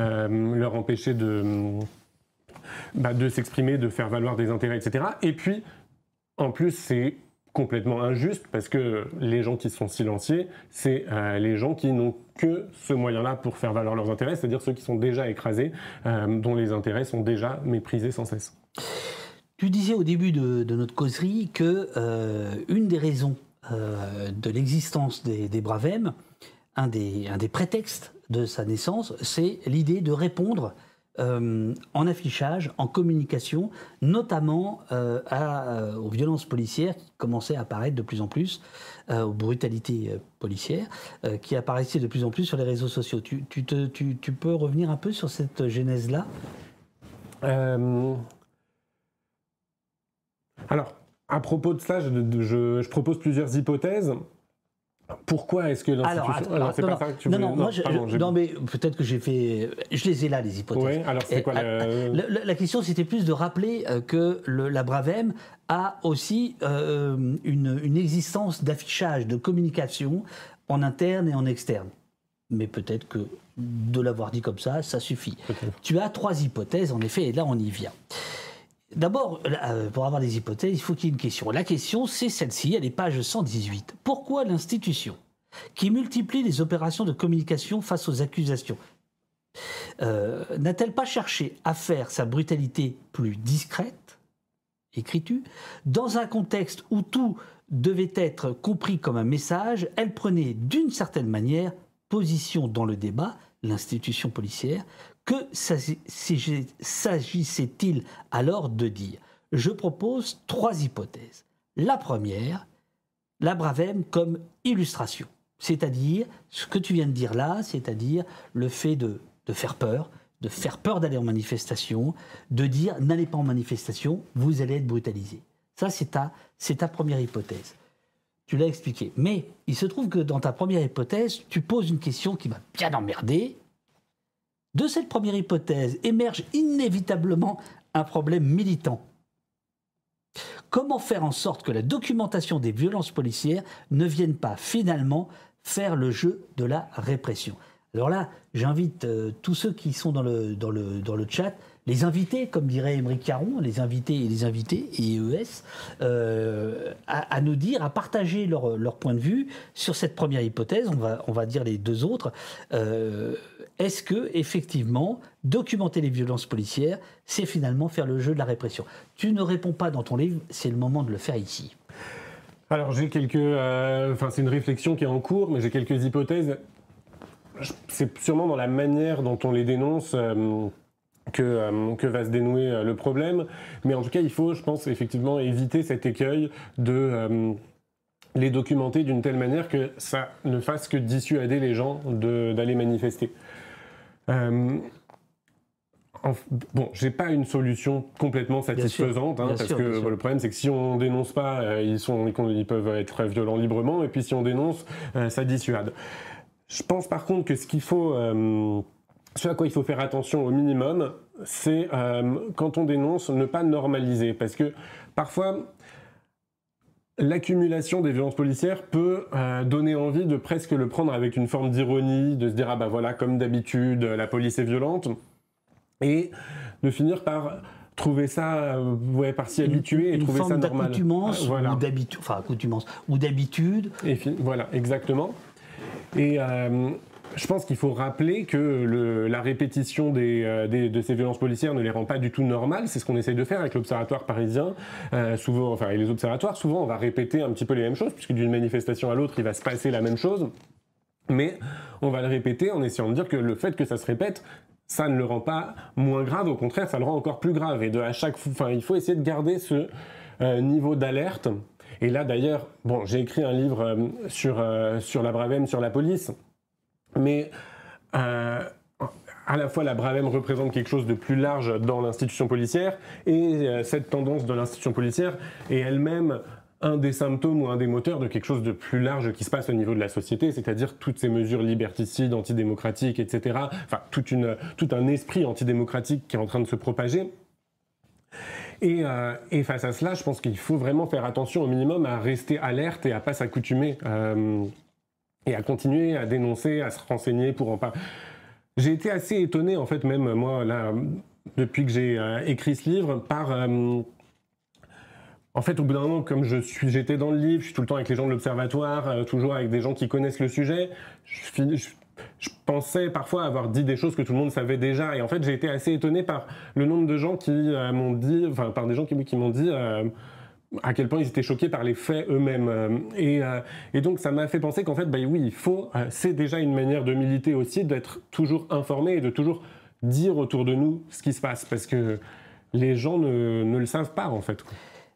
s'exprimer, de faire valoir des intérêts, etc. Et puis, en plus, c'est complètement injuste, parce que les gens qui sont silenciés, c'est les gens qui n'ont que ce moyen-là pour faire valoir leurs intérêts, c'est-à-dire ceux qui sont déjà écrasés, dont les intérêts sont déjà méprisés sans cesse. Tu disais au début de notre causerie que une des raisons de l'existence des Bravem, un des prétextes de sa naissance, c'est l'idée de répondre en affichage, en communication, notamment aux violences policières qui commençaient à apparaître de plus en plus, aux brutalités policières, qui apparaissaient de plus en plus sur les réseaux sociaux. Tu peux revenir un peu sur cette genèse-là ? Alors, à propos de ça, je propose plusieurs hypothèses. Pourquoi est-ce que l'institution... Alors, c'est pas ça que tu voulais... Non, mais peut-être que j'ai fait... Je les ai là, les hypothèses. Oui, alors c'est quoi la question, c'était plus de rappeler que la Bravem a aussi une existence d'affichage, de communication en interne et en externe. Mais peut-être que de l'avoir dit comme ça suffit. Tu as 3 hypothèses, en effet, et là, on y vient. D'abord, pour avoir des hypothèses, il faut qu'il y ait une question. La question, c'est celle-ci, elle est page 118. Pourquoi l'institution, qui multiplie les opérations de communication face aux accusations, n'a-t-elle pas cherché à faire sa brutalité plus discrète, écris-tu, dans un contexte où tout devait être compris comme un message, elle prenait d'une certaine manière position dans le débat, l'institution policière. Que s'agissait-il alors de dire ? Je propose 3 hypothèses. La première, la Bravem comme illustration. C'est-à-dire, ce que tu viens de dire là, c'est-à-dire le fait de faire peur d'aller en manifestation, de dire n'allez pas en manifestation, vous allez être brutalisé. Ça, c'est ta première hypothèse. Tu l'as expliqué. Mais il se trouve que dans ta première hypothèse, tu poses une question qui m'a bien emmerdé. De cette première hypothèse émerge inévitablement un problème militant. Comment faire en sorte que la documentation des violences policières ne vienne pas finalement faire le jeu de la répression ? Alors là, j'invite tous ceux qui sont dans le chat, les invités, comme dirait Émeric Caron, les invités et EES, à nous dire, à partager leur point de vue sur cette première hypothèse. On va dire les 2 autres. Est-ce que, effectivement, documenter les violences policières, c'est finalement faire le jeu de la répression ? Tu ne réponds pas dans ton livre, c'est le moment de le faire ici. Alors, j'ai quelques... c'est une réflexion qui est en cours, mais j'ai quelques hypothèses. C'est sûrement dans la manière dont on les dénonce que va se dénouer le problème. Mais en tout cas, il faut, je pense, effectivement éviter cet écueil de... les documenter d'une telle manière que ça ne fasse que dissuader les gens d'aller manifester. J'ai pas une solution complètement satisfaisante, parce que le problème c'est que si on dénonce pas, ils peuvent être violents librement, et puis si on dénonce, ça dissuade. Je pense par contre que ce à quoi il faut faire attention au minimum, c'est quand on dénonce, ne pas normaliser, parce que parfois l'accumulation des violences policières peut donner envie de presque le prendre avec une forme d'ironie, de se dire « ah bah voilà, comme d'habitude, la police est violente », et de finir par trouver ça, par s'y habituer et trouver ça normal. Une forme d'accoutumance ou d'habitude. Voilà, exactement. Et je pense qu'il faut rappeler que la répétition de ces violences policières ne les rend pas du tout normales. C'est ce qu'on essaye de faire avec l'Observatoire parisien. Et les observatoires, souvent, on va répéter un petit peu les mêmes choses, puisque d'une manifestation à l'autre, il va se passer la même chose. Mais on va le répéter en essayant de dire que le fait que ça se répète, ça ne le rend pas moins grave. Au contraire, ça le rend encore plus grave. Et il faut essayer de garder ce niveau d'alerte. Et là, d'ailleurs, j'ai écrit un livre sur la Bravem, sur la police. Mais à la fois la Bravem représente quelque chose de plus large dans l'institution policière et cette tendance de l'institution policière est elle-même un des symptômes ou un des moteurs de quelque chose de plus large qui se passe au niveau de la société, c'est-à-dire toutes ces mesures liberticides, antidémocratiques, etc. Enfin, tout un esprit antidémocratique qui est en train de se propager. Et face à cela, je pense qu'il faut vraiment faire attention au minimum à rester alerte et à pas s'accoutumer et à continuer à dénoncer, à se renseigner pour en parler. J'ai été assez étonné, en fait, même moi, là, depuis que j'ai écrit ce livre, par... En fait, au bout d'un moment, comme j'étais dans le livre, je suis tout le temps avec les gens de l'Observatoire, toujours avec des gens qui connaissent le sujet, je pensais parfois avoir dit des choses que tout le monde savait déjà. Et en fait, j'ai été assez étonné par le nombre de gens qui m'ont dit, par des gens qui m'ont dit à quel point ils étaient choqués par les faits eux-mêmes. Et donc, ça m'a fait penser qu'en fait, oui, c'est déjà une manière de militer aussi, d'être toujours informé et de toujours dire autour de nous ce qui se passe, parce que les gens ne le savent pas en fait.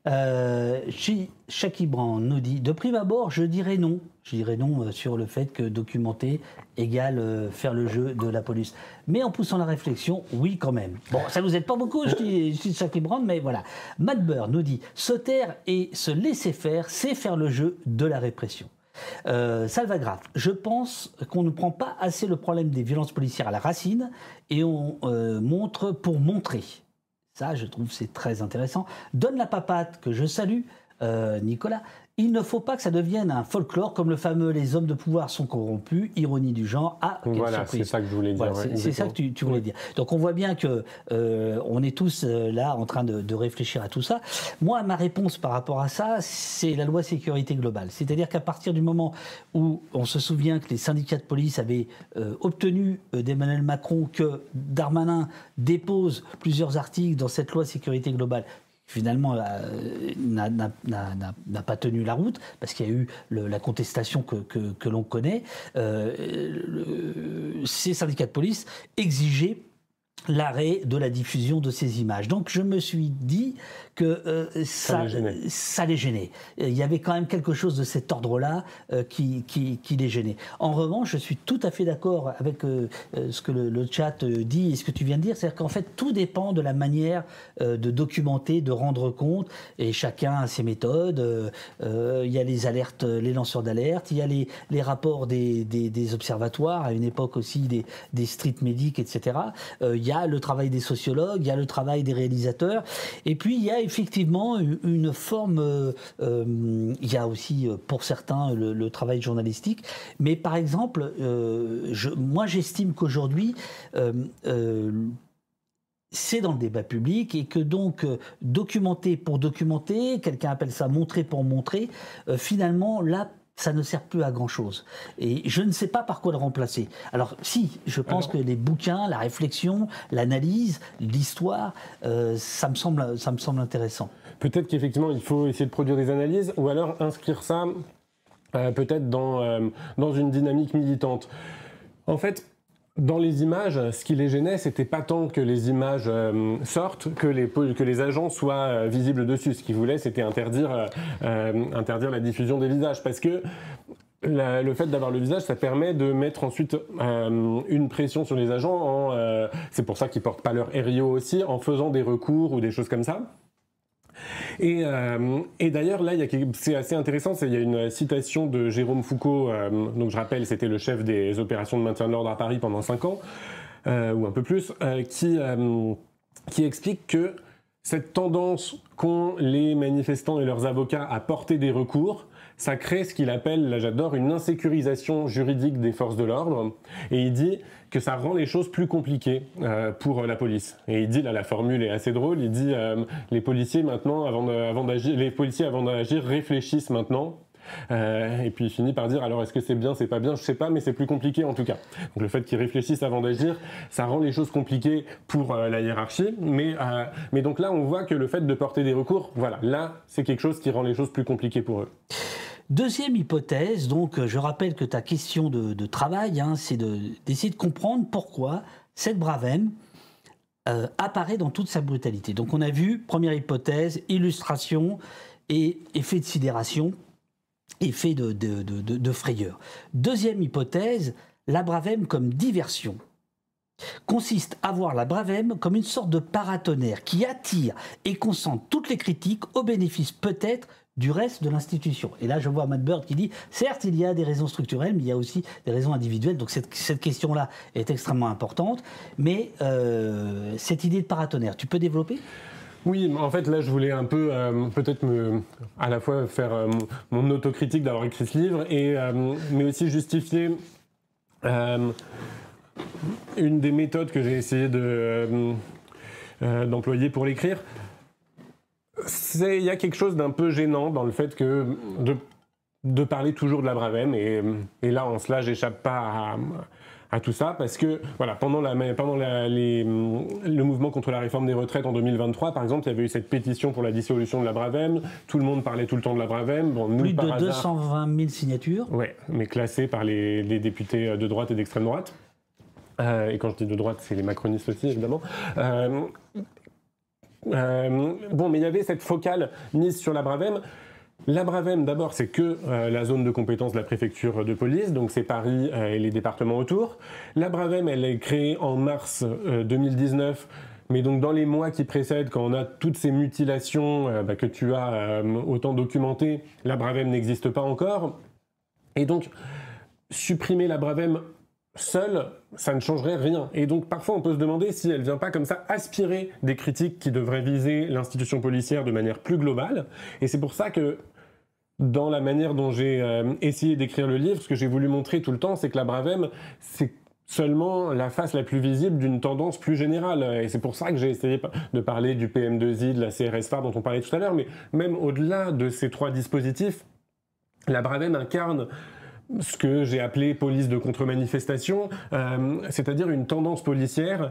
Shaki Brand nous dit, de prime abord, je dirais non. Je dirais non sur le fait que documenter égale faire le jeu de la police. Mais en poussant la réflexion, oui quand même. Bon, ça ne nous aide pas beaucoup, je dis Shaki Brand, mais voilà. Matt Burr nous dit, se taire et se laisser faire, c'est faire le jeu de la répression. Salvagraph, je pense qu'on ne prend pas assez le problème des violences policières à la racine et on montre pour montrer. Ça, je trouve, c'est très intéressant. Donne la papate, que je salue, Nicolas. Il ne faut pas que ça devienne un folklore comme le fameux « les hommes de pouvoir sont corrompus », ironie du genre. Ah, quelle voilà, surprise. c'est ça que je voulais dire. Voilà, c'est ça que tu voulais dire. Donc on voit bien que on est tous là en train de réfléchir à tout ça. Moi, ma réponse par rapport à ça, c'est la loi sécurité globale. C'est-à-dire qu'à partir du moment où on se souvient que les syndicats de police avaient obtenu d'Emmanuel Macron que Darmanin dépose plusieurs articles dans cette loi sécurité globale, finalement n'a pas tenu la route, parce qu'il y a eu la contestation que l'on connaît, ces syndicats de police exigeaient l'arrêt de la diffusion de ces images. Donc je me suis dit que ça les gênait. Il y avait quand même quelque chose de cet ordre-là qui les gênait. En revanche, je suis tout à fait d'accord avec ce que le chat dit et ce que tu viens de dire, c'est-à-dire qu'en fait tout dépend de la manière de documenter, de rendre compte, et chacun a ses méthodes. Il y a les alertes, les lanceurs d'alerte, il y a les rapports des observatoires, à une époque aussi des street medics, etc. Il y a le travail des sociologues, il y a le travail des réalisateurs, et puis il y a effectivement une forme, il y a aussi pour certains le travail journalistique, mais par exemple, moi j'estime qu'aujourd'hui, c'est dans le débat public et que donc documenter pour documenter, quelqu'un appelle ça montrer pour montrer, finalement là, ça ne sert plus à grand-chose. Et je ne sais pas par quoi le remplacer. Alors si, je pense que les bouquins, la réflexion, l'analyse, l'histoire, ça me semble intéressant. Peut-être qu'effectivement, il faut essayer de produire des analyses, ou alors inscrire ça peut-être dans une dynamique militante. En fait, dans les images, ce qui les gênait, c'était pas tant que les images sortent, que les agents soient visibles dessus. Ce qu'ils voulaient, c'était interdire la diffusion des visages, parce que le fait d'avoir le visage, ça permet de mettre ensuite une pression sur les agents. C'est pour ça qu'ils portent pas leur RIO aussi, en faisant des recours ou des choses comme ça. Et d'ailleurs, là, c'est assez intéressant, il y a une citation de Jérôme Foucault, donc je rappelle, c'était le chef des opérations de maintien de l'ordre à Paris pendant 5 ans, ou un peu plus, qui explique que cette tendance qu'ont les manifestants et leurs avocats à porter des recours, ça crée ce qu'il appelle, là j'adore, une insécurisation juridique des forces de l'ordre, et il dit que ça rend les choses plus compliquées pour la police. Et il dit, là la formule est assez drôle, il dit les policiers maintenant, avant d'agir, réfléchissent maintenant. Et puis il finit par dire, alors est-ce que c'est bien, c'est pas bien, je sais pas, mais c'est plus compliqué en tout cas. Donc le fait qu'ils réfléchissent avant d'agir, ça rend les choses compliquées pour la hiérarchie, mais donc là on voit que le fait de porter des recours, voilà, là c'est quelque chose qui rend les choses plus compliquées pour eux. Deuxième hypothèse, donc je rappelle que ta question de travail, c'est d'essayer de comprendre pourquoi cette Bravem apparaît dans toute sa brutalité. Donc on a vu, première hypothèse, illustration et effet de sidération, effet de frayeur. Deuxième hypothèse, la Bravem comme diversion consiste à voir la Bravem comme une sorte de paratonnerre qui attire et concentre toutes les critiques au bénéfice peut-être du reste de l'institution. Et là, je vois Matt Bird qui dit, certes, il y a des raisons structurelles, mais il y a aussi des raisons individuelles. Donc cette question-là est extrêmement importante. Mais cette idée de paratonnerre, tu peux développer ? Oui, en fait, là, je voulais un peu, peut-être à la fois faire mon autocritique d'avoir écrit ce livre, mais aussi justifier une des méthodes que j'ai essayé d'employer pour l'écrire. Il y a quelque chose d'un peu gênant dans le fait que de parler toujours de la Bravem, et là, en cela, j'échappe pas à tout ça, parce que voilà, pendant le mouvement contre la réforme des retraites en 2023, par exemple, il y avait eu cette pétition pour la dissolution de la Bravem, tout le monde parlait tout le temps de la Bravem. Bon, nous, plus de 220 000 signatures. Ouais, mais classées par les députés de droite et d'extrême droite. et quand je dis de droite, c'est les macronistes aussi, évidemment. Bon, mais il y avait cette focale mise sur la Bravem. La Bravem, d'abord, c'est que la zone de compétence de la préfecture de police, donc c'est Paris et les départements autour. La Bravem, elle est créée en mars 2019, mais donc dans les mois qui précèdent, quand on a toutes ces mutilations que tu as autant documentées, la Bravem n'existe pas encore. Et donc, supprimer la Bravem seule, ça ne changerait rien. Et donc, parfois, on peut se demander si elle ne vient pas comme ça aspirer des critiques qui devraient viser l'institution policière de manière plus globale. Et c'est pour ça que, dans la manière dont j'ai essayé d'écrire le livre, ce que j'ai voulu montrer tout le temps, c'est que la Bravem, c'est seulement la face la plus visible d'une tendance plus générale. Et c'est pour ça que j'ai essayé de parler du PM2I, de la CRS phare dont on parlait tout à l'heure, mais même au-delà de ces trois dispositifs, la Bravem incarne ce que j'ai appelé police de contre-manifestation, c'est-à-dire une tendance policière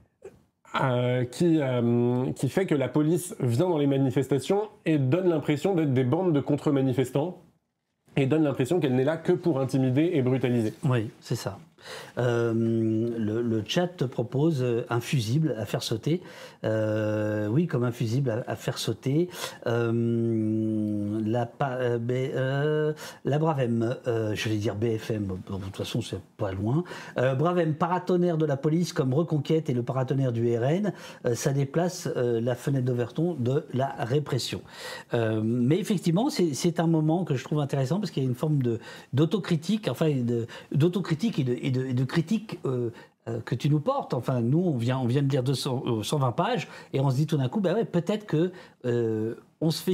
qui fait que la police vient dans les manifestations et donne l'impression d'être des bandes de contre-manifestants et donne l'impression qu'elle n'est là que pour intimider et brutaliser. Oui, c'est ça. Le chat te propose un fusible à faire sauter. Oui, comme un fusible à faire sauter. La Bravem, je vais dire BFM, de toute façon c'est pas loin. Bravem, paratonnerre de la police comme Reconquête et le paratonnerre du RN, ça déplace la fenêtre d'Overton de la répression. Mais effectivement, c'est un moment que je trouve intéressant parce qu'il y a une forme d'autocritique, enfin d'autocritique et de critique que tu nous portes. Enfin, nous, on vient de lire 120 pages et on se dit tout d'un coup, bah ouais, peut-être que on se fait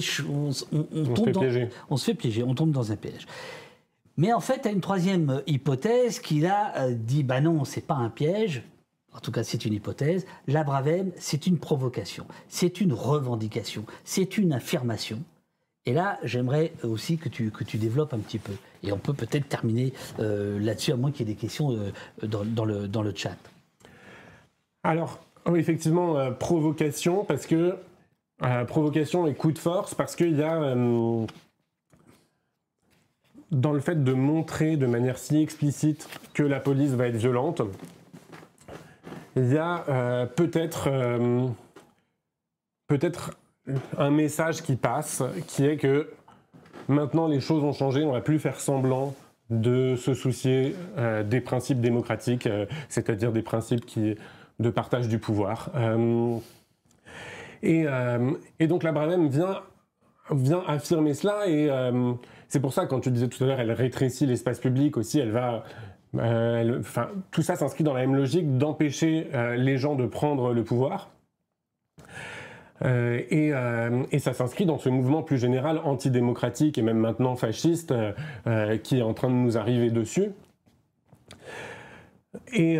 piéger, on tombe dans un piège. Mais en fait, tu as une troisième hypothèse qui là dit, bah non, c'est pas un piège. En tout cas, c'est une hypothèse. La Bravem, c'est une provocation, c'est une revendication, c'est une affirmation. Et là, j'aimerais aussi que tu développes un petit peu. Et on peut peut-être terminer là-dessus, à moins qu'il y ait des questions dans le chat. Alors, oui, effectivement, provocation, parce que provocation et coup de force, parce qu'il y a dans le fait de montrer de manière si explicite que la police va être violente, il y a peut-être un message qui passe, qui est que maintenant les choses ont changé, on ne va plus faire semblant de se soucier des principes démocratiques, c'est-à-dire des principes de partage du pouvoir. Et donc la Bravem vient affirmer cela, et c'est pour ça, quand tu disais tout à l'heure, elle rétrécit l'espace public aussi, elle va... tout ça s'inscrit dans la même logique d'empêcher les gens de prendre le pouvoir. Et ça s'inscrit dans ce mouvement plus général antidémocratique et même maintenant fasciste qui est en train de nous arriver dessus. Et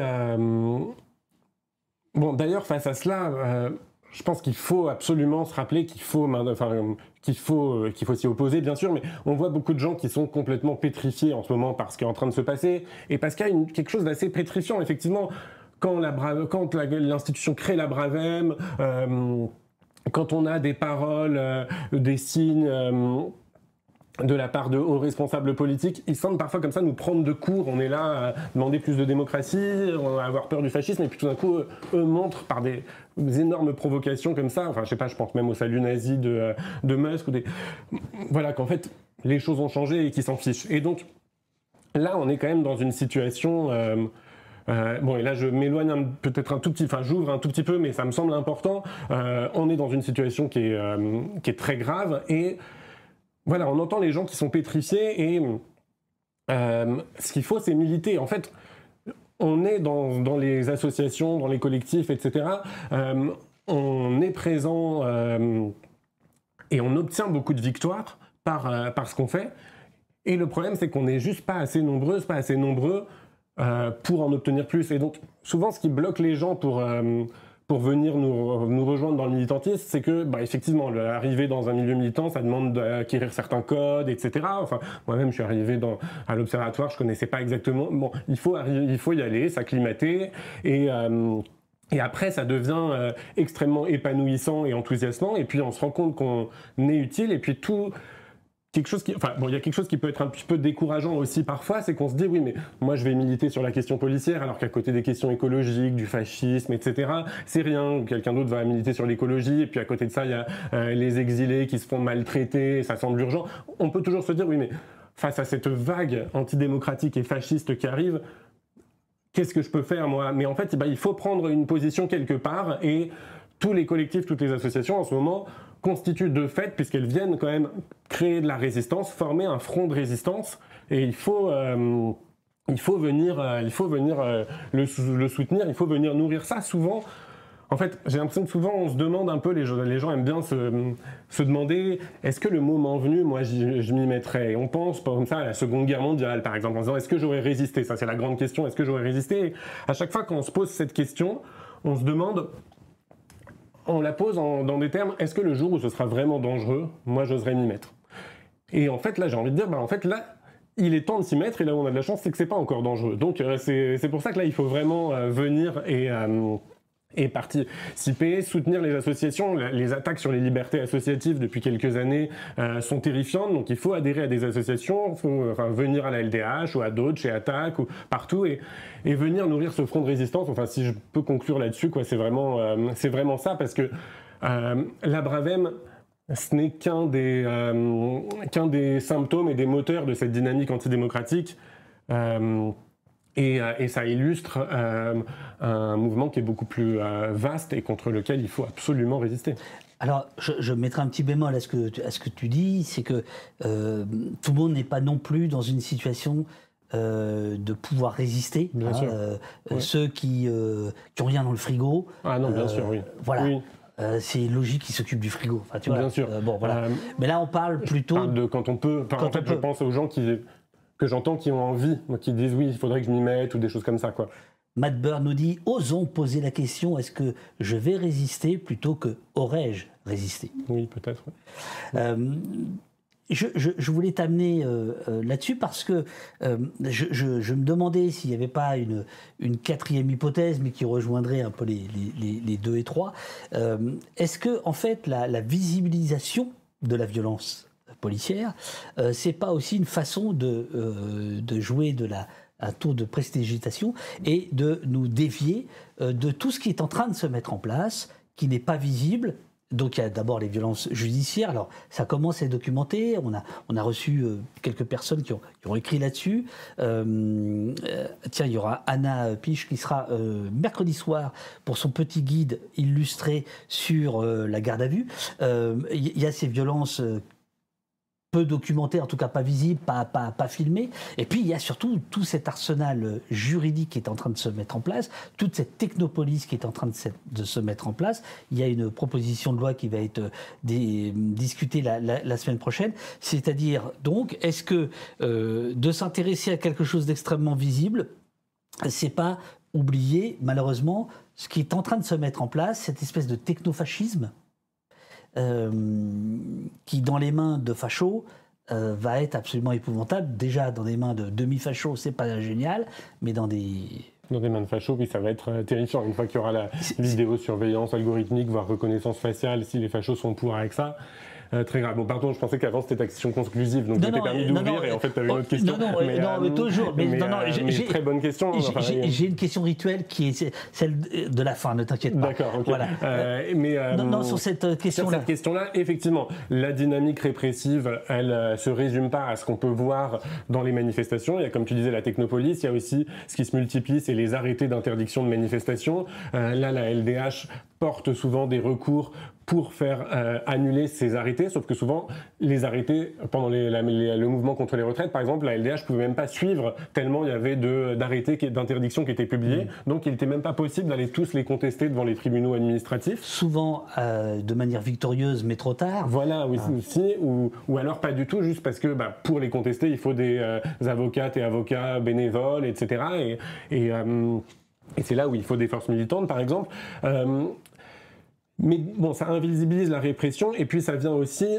bon, d'ailleurs, face à cela, je pense qu'il faut absolument se rappeler qu'il faut s'y opposer, bien sûr, mais on voit beaucoup de gens qui sont complètement pétrifiés en ce moment par ce qui est en train de se passer, et parce qu'il y a quelque chose d'assez pétrifiant, effectivement, quand l'institution crée la Bravem, quand on a des paroles, des signes de la part de hauts responsables politiques, ils semblent parfois comme ça nous prendre de court. On est là à demander plus de démocratie, on va avoir peur du fascisme, et puis tout d'un coup, eux montrent par des énormes provocations comme ça, enfin je sais pas, je pense même au salut nazi de Musk, voilà, qu'en fait les choses ont changé et qu'ils s'en fichent. Et donc là, on est quand même dans une situation... bon, et là je m'éloigne peut-être un tout petit, enfin j'ouvre un tout petit peu, mais ça me semble important. On est dans une situation qui est très grave, et voilà, on entend les gens qui sont pétrifiés, et ce qu'il faut, c'est militer. En fait, on est dans les associations, dans les collectifs, etc. On est présent et on obtient beaucoup de victoires par ce qu'on fait. Et le problème, c'est qu'on n'est juste pas assez nombreuses, pas assez nombreux pour en obtenir plus. Et donc, souvent, ce qui bloque les gens pour venir nous rejoindre dans le militantisme, c'est que, effectivement, arriver dans un milieu militant, ça demande d'acquérir certains codes, etc. Enfin, moi-même, je suis arrivé à l'Observatoire, je connaissais pas exactement. Bon, il faut y aller, s'acclimater, et après, ça devient extrêmement épanouissant et enthousiasmant, et puis on se rend compte qu'on est utile, et puis tout quelque chose qui, enfin bon, il y a quelque chose qui peut être un petit peu décourageant aussi parfois, c'est qu'on se dit oui, mais moi je vais militer sur la question policière, alors qu'à côté des questions écologiques, du fascisme, etc., c'est rien. Ou quelqu'un d'autre va militer sur l'écologie, et puis à côté de ça, il y a les exilés qui se font maltraiter, ça semble urgent. On peut toujours se dire oui, mais face à cette vague antidémocratique et fasciste qui arrive, qu'est-ce que je peux faire moi? Mais en fait, il faut prendre une position quelque part, et tous les collectifs, toutes les associations en ce moment constituent de fait, puisqu'elles viennent quand même créer de la résistance, former un front de résistance, et il faut venir le soutenir, il faut venir nourrir ça. Souvent, en fait, j'ai l'impression que souvent on se demande un peu, les gens aiment bien se demander, est-ce que le moment venu, moi je m'y mettrais? Et on pense comme ça à la Seconde Guerre mondiale, par exemple, en disant est-ce que j'aurais résisté? Ça c'est la grande question, est-ce que j'aurais résisté? Et à chaque fois quand on se pose cette question, on se demande, on la pose dans des termes, est-ce que le jour où ce sera vraiment dangereux, moi j'oserais m'y mettre? Et en fait là j'ai envie de dire, en fait là, il est temps de s'y mettre, et là où on a de la chance, c'est que c'est pas encore dangereux. Donc c'est pour ça que là il faut vraiment venir et participer, soutenir les associations. Les attaques sur les libertés associatives depuis quelques années sont terrifiantes, donc il faut adhérer à des associations, il faut venir à la LDH ou à d'autres, chez Attac ou partout, et venir nourrir ce front de résistance. Enfin, si je peux conclure là-dessus, quoi, c'est vraiment ça, parce que la Bravem, ce n'est qu'un des symptômes et des moteurs de cette dynamique antidémocratique. Et ça illustre un mouvement qui est beaucoup plus vaste et contre lequel il faut absolument résister. Alors, je mettrai un petit bémol à ce que tu dis, c'est que tout le monde n'est pas non plus dans une situation de pouvoir résister. Bien sûr. Ouais. Ceux qui ont rien dans le frigo. Ah non, bien sûr, oui. Voilà. Oui. C'est logique qu'ils s'occupent du frigo. Enfin, tu vois, bien sûr. Bon, voilà. Mais là, on parle plutôt de quand on peut. En fait, je pense aux gens que j'entends qui ont envie, qui disent oui, il faudrait que je m'y mette, ou des choses comme ça, quoi. Matt Burr nous dit, osons poser la question, est-ce que je vais résister plutôt que aurais-je résisté? Oui, peut-être. Je voulais t'amener là-dessus parce que je me demandais s'il n'y avait pas une quatrième hypothèse, mais qui rejoindrait un peu les 2 et 3. Est-ce que, en fait, la visibilisation de la violence policière, c'est pas aussi une façon de jouer un tour de prestidigitation et de nous dévier de tout ce qui est en train de se mettre en place, qui n'est pas visible? Donc il y a d'abord les violences judiciaires. Alors ça commence à être documenté. On a reçu quelques personnes qui ont écrit là-dessus. Tiens, il y aura Anna Piche qui sera mercredi soir pour son petit guide illustré sur la garde à vue. Il y a ces violences peu documenté, en tout cas pas visible, pas filmé. Et puis il y a surtout tout cet arsenal juridique qui est en train de se mettre en place, toute cette technopolis qui est en train de se mettre en place. Il y a une proposition de loi qui va être discutée la semaine prochaine. C'est-à-dire, donc, est-ce que de s'intéresser à quelque chose d'extrêmement visible, c'est pas oublier, malheureusement, ce qui est en train de se mettre en place, cette espèce de technofascisme qui, dans les mains de fachos, va être absolument épouvantable. Déjà, dans les mains de demi-fachos, c'est pas génial, mais dans des mains de fachos, oui, ça va être terrifiant. Une fois qu'il y aura la vidéosurveillance algorithmique, voire reconnaissance faciale, si les fachos sont pour avec ça, très grave. Bon, pardon, je pensais qu'avant c'était ta question conclusive, donc j'étais permis d'ouvrir et en fait tu avais une autre question. Mais toujours. J'ai très bonne question. J'ai une question rituelle qui est celle de la fin, ne t'inquiète pas. D'accord, ok. Voilà. Sur cette question-là. Sur cette question-là, effectivement, la dynamique répressive, elle se résume pas à ce qu'on peut voir dans les manifestations. Il y a, comme tu disais, la technopolis. Il y a aussi ce qui se multiplie, c'est les arrêtés d'interdiction de manifestation. Là, la LDH porte souvent des recours pour faire annuler ces arrêtés, sauf que souvent, les arrêtés, pendant le mouvement contre les retraites, par exemple, la LDH ne pouvait même pas suivre tellement il y avait d'arrêtés d'interdiction qui étaient publiés, donc il n'était même pas possible d'aller tous les contester devant les tribunaux administratifs. Souvent de manière victorieuse, mais trop tard. Voilà, aussi, ou alors pas du tout, juste parce que pour les contester, il faut des avocates et avocats bénévoles, etc. Et c'est là où il faut des forces militantes, par exemple. Mais bon, ça invisibilise la répression, et puis ça vient aussi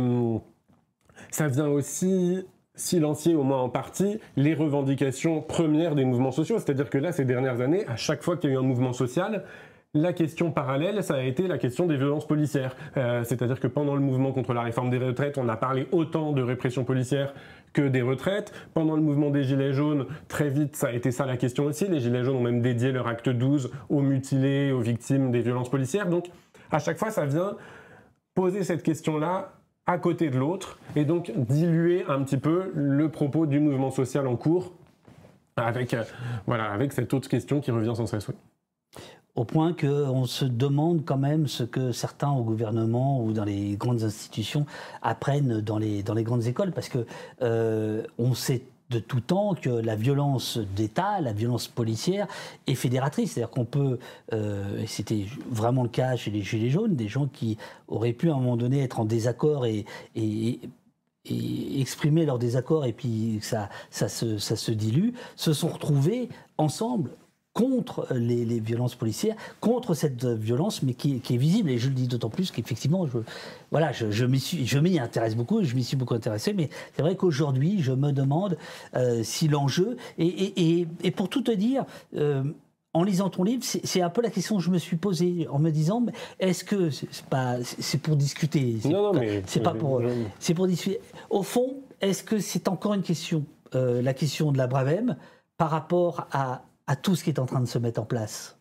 silencier, au moins en partie, les revendications premières des mouvements sociaux. C'est-à-dire que là, ces dernières années, à chaque fois qu'il y a eu un mouvement social, la question parallèle, ça a été la question des violences policières. C'est-à-dire que pendant le mouvement contre la réforme des retraites, on a parlé autant de répression policière que des retraites. Pendant le mouvement des Gilets jaunes, très vite, ça a été ça la question aussi. Les Gilets jaunes ont même dédié leur acte 12 aux mutilés, aux victimes des violences policières. Donc, à chaque fois, ça vient poser cette question-là à côté de l'autre et donc diluer un petit peu le propos du mouvement social en cours avec cette autre question qui revient sans cesse. Oui. Au point qu'on se demande quand même ce que certains au gouvernement ou dans les grandes institutions apprennent dans les grandes écoles, parce que on sait de tout temps que la violence d'État, la violence policière est fédératrice. C'est-à-dire qu'on peut, et c'était vraiment le cas chez les Gilets jaunes, des gens qui auraient pu à un moment donné être en désaccord et exprimer leur désaccord et puis ça se dilue, se sont retrouvés ensemble contre les violences policières, contre cette violence, mais qui est visible. Et je le dis d'autant plus qu'effectivement, je m'y intéresse beaucoup, je m'y suis beaucoup intéressé, mais c'est vrai qu'aujourd'hui, je me demande si l'enjeu... Et pour tout te dire... en lisant ton livre, c'est un peu la question que je me suis posée, en me disant, est-ce que c'est pour discuter, c'est pour discuter. Au fond, est-ce que c'est encore une question, la question de la Bravem, par rapport à tout ce qui est en train de se mettre en place?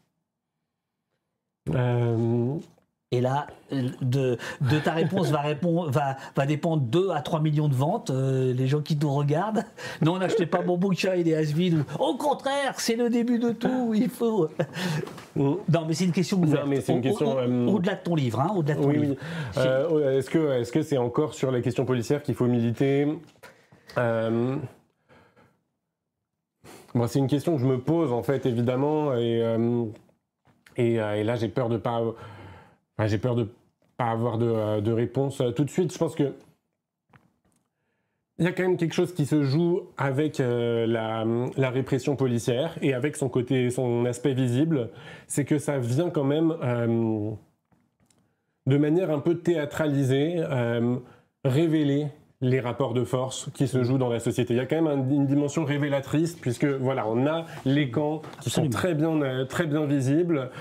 Et là, de ta réponse va dépendre 2 à 3 millions de ventes. Les gens qui nous regardent, non, n'achetez pas mon bouquin, il est has-been. Au contraire, c'est le début de tout. Il faut. Non, mais c'est une question ouverte. Non, mais c'est une question au-delà de ton livre, hein, au-delà de ton livre. Oui. Est-ce que c'est encore sur la question policière qu'il faut militer? Bon, c'est une question que je me pose en fait, évidemment, et là j'ai peur de pas. J'ai peur de ne pas avoir de réponse tout de suite. Je pense qu'il y a quand même quelque chose qui se joue avec la répression policière et avec son aspect visible. C'est que ça vient quand même de manière un peu théâtralisée révéler les rapports de force qui se jouent dans la société. Il y a quand même une dimension révélatrice, puisque voilà, on a les camps qui sont très bien visibles.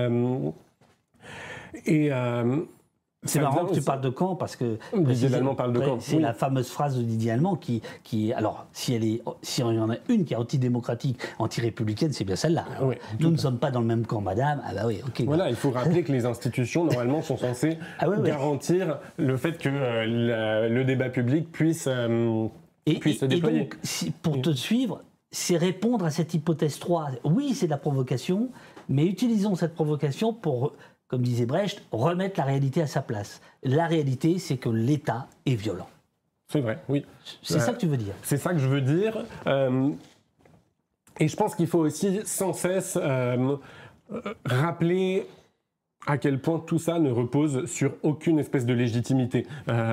C'est marrant que tu parles de camp parce que Didier Lallemand parle de camp. C'est la fameuse phrase de Didier Lallemand qui alors si il y en a une qui est antidémocratique, anti-républicaine, c'est bien celle-là. Oui, nous ne sommes pas dans le même camp, madame. Ah bah oui, ok. Voilà, il faut rappeler que les institutions normalement sont censées garantir le fait que le débat public puisse se déployer. Et donc, pour te suivre, c'est répondre à cette hypothèse 3. Oui, c'est de la provocation, mais utilisons cette provocation pour, comme disait Brecht, remettre la réalité à sa place. La réalité, c'est que l'État est violent. C'est vrai, oui. C'est ça que tu veux dire. C'est ça que je veux dire. Et je pense qu'il faut aussi sans cesse rappeler à quel point tout ça ne repose sur aucune espèce de légitimité.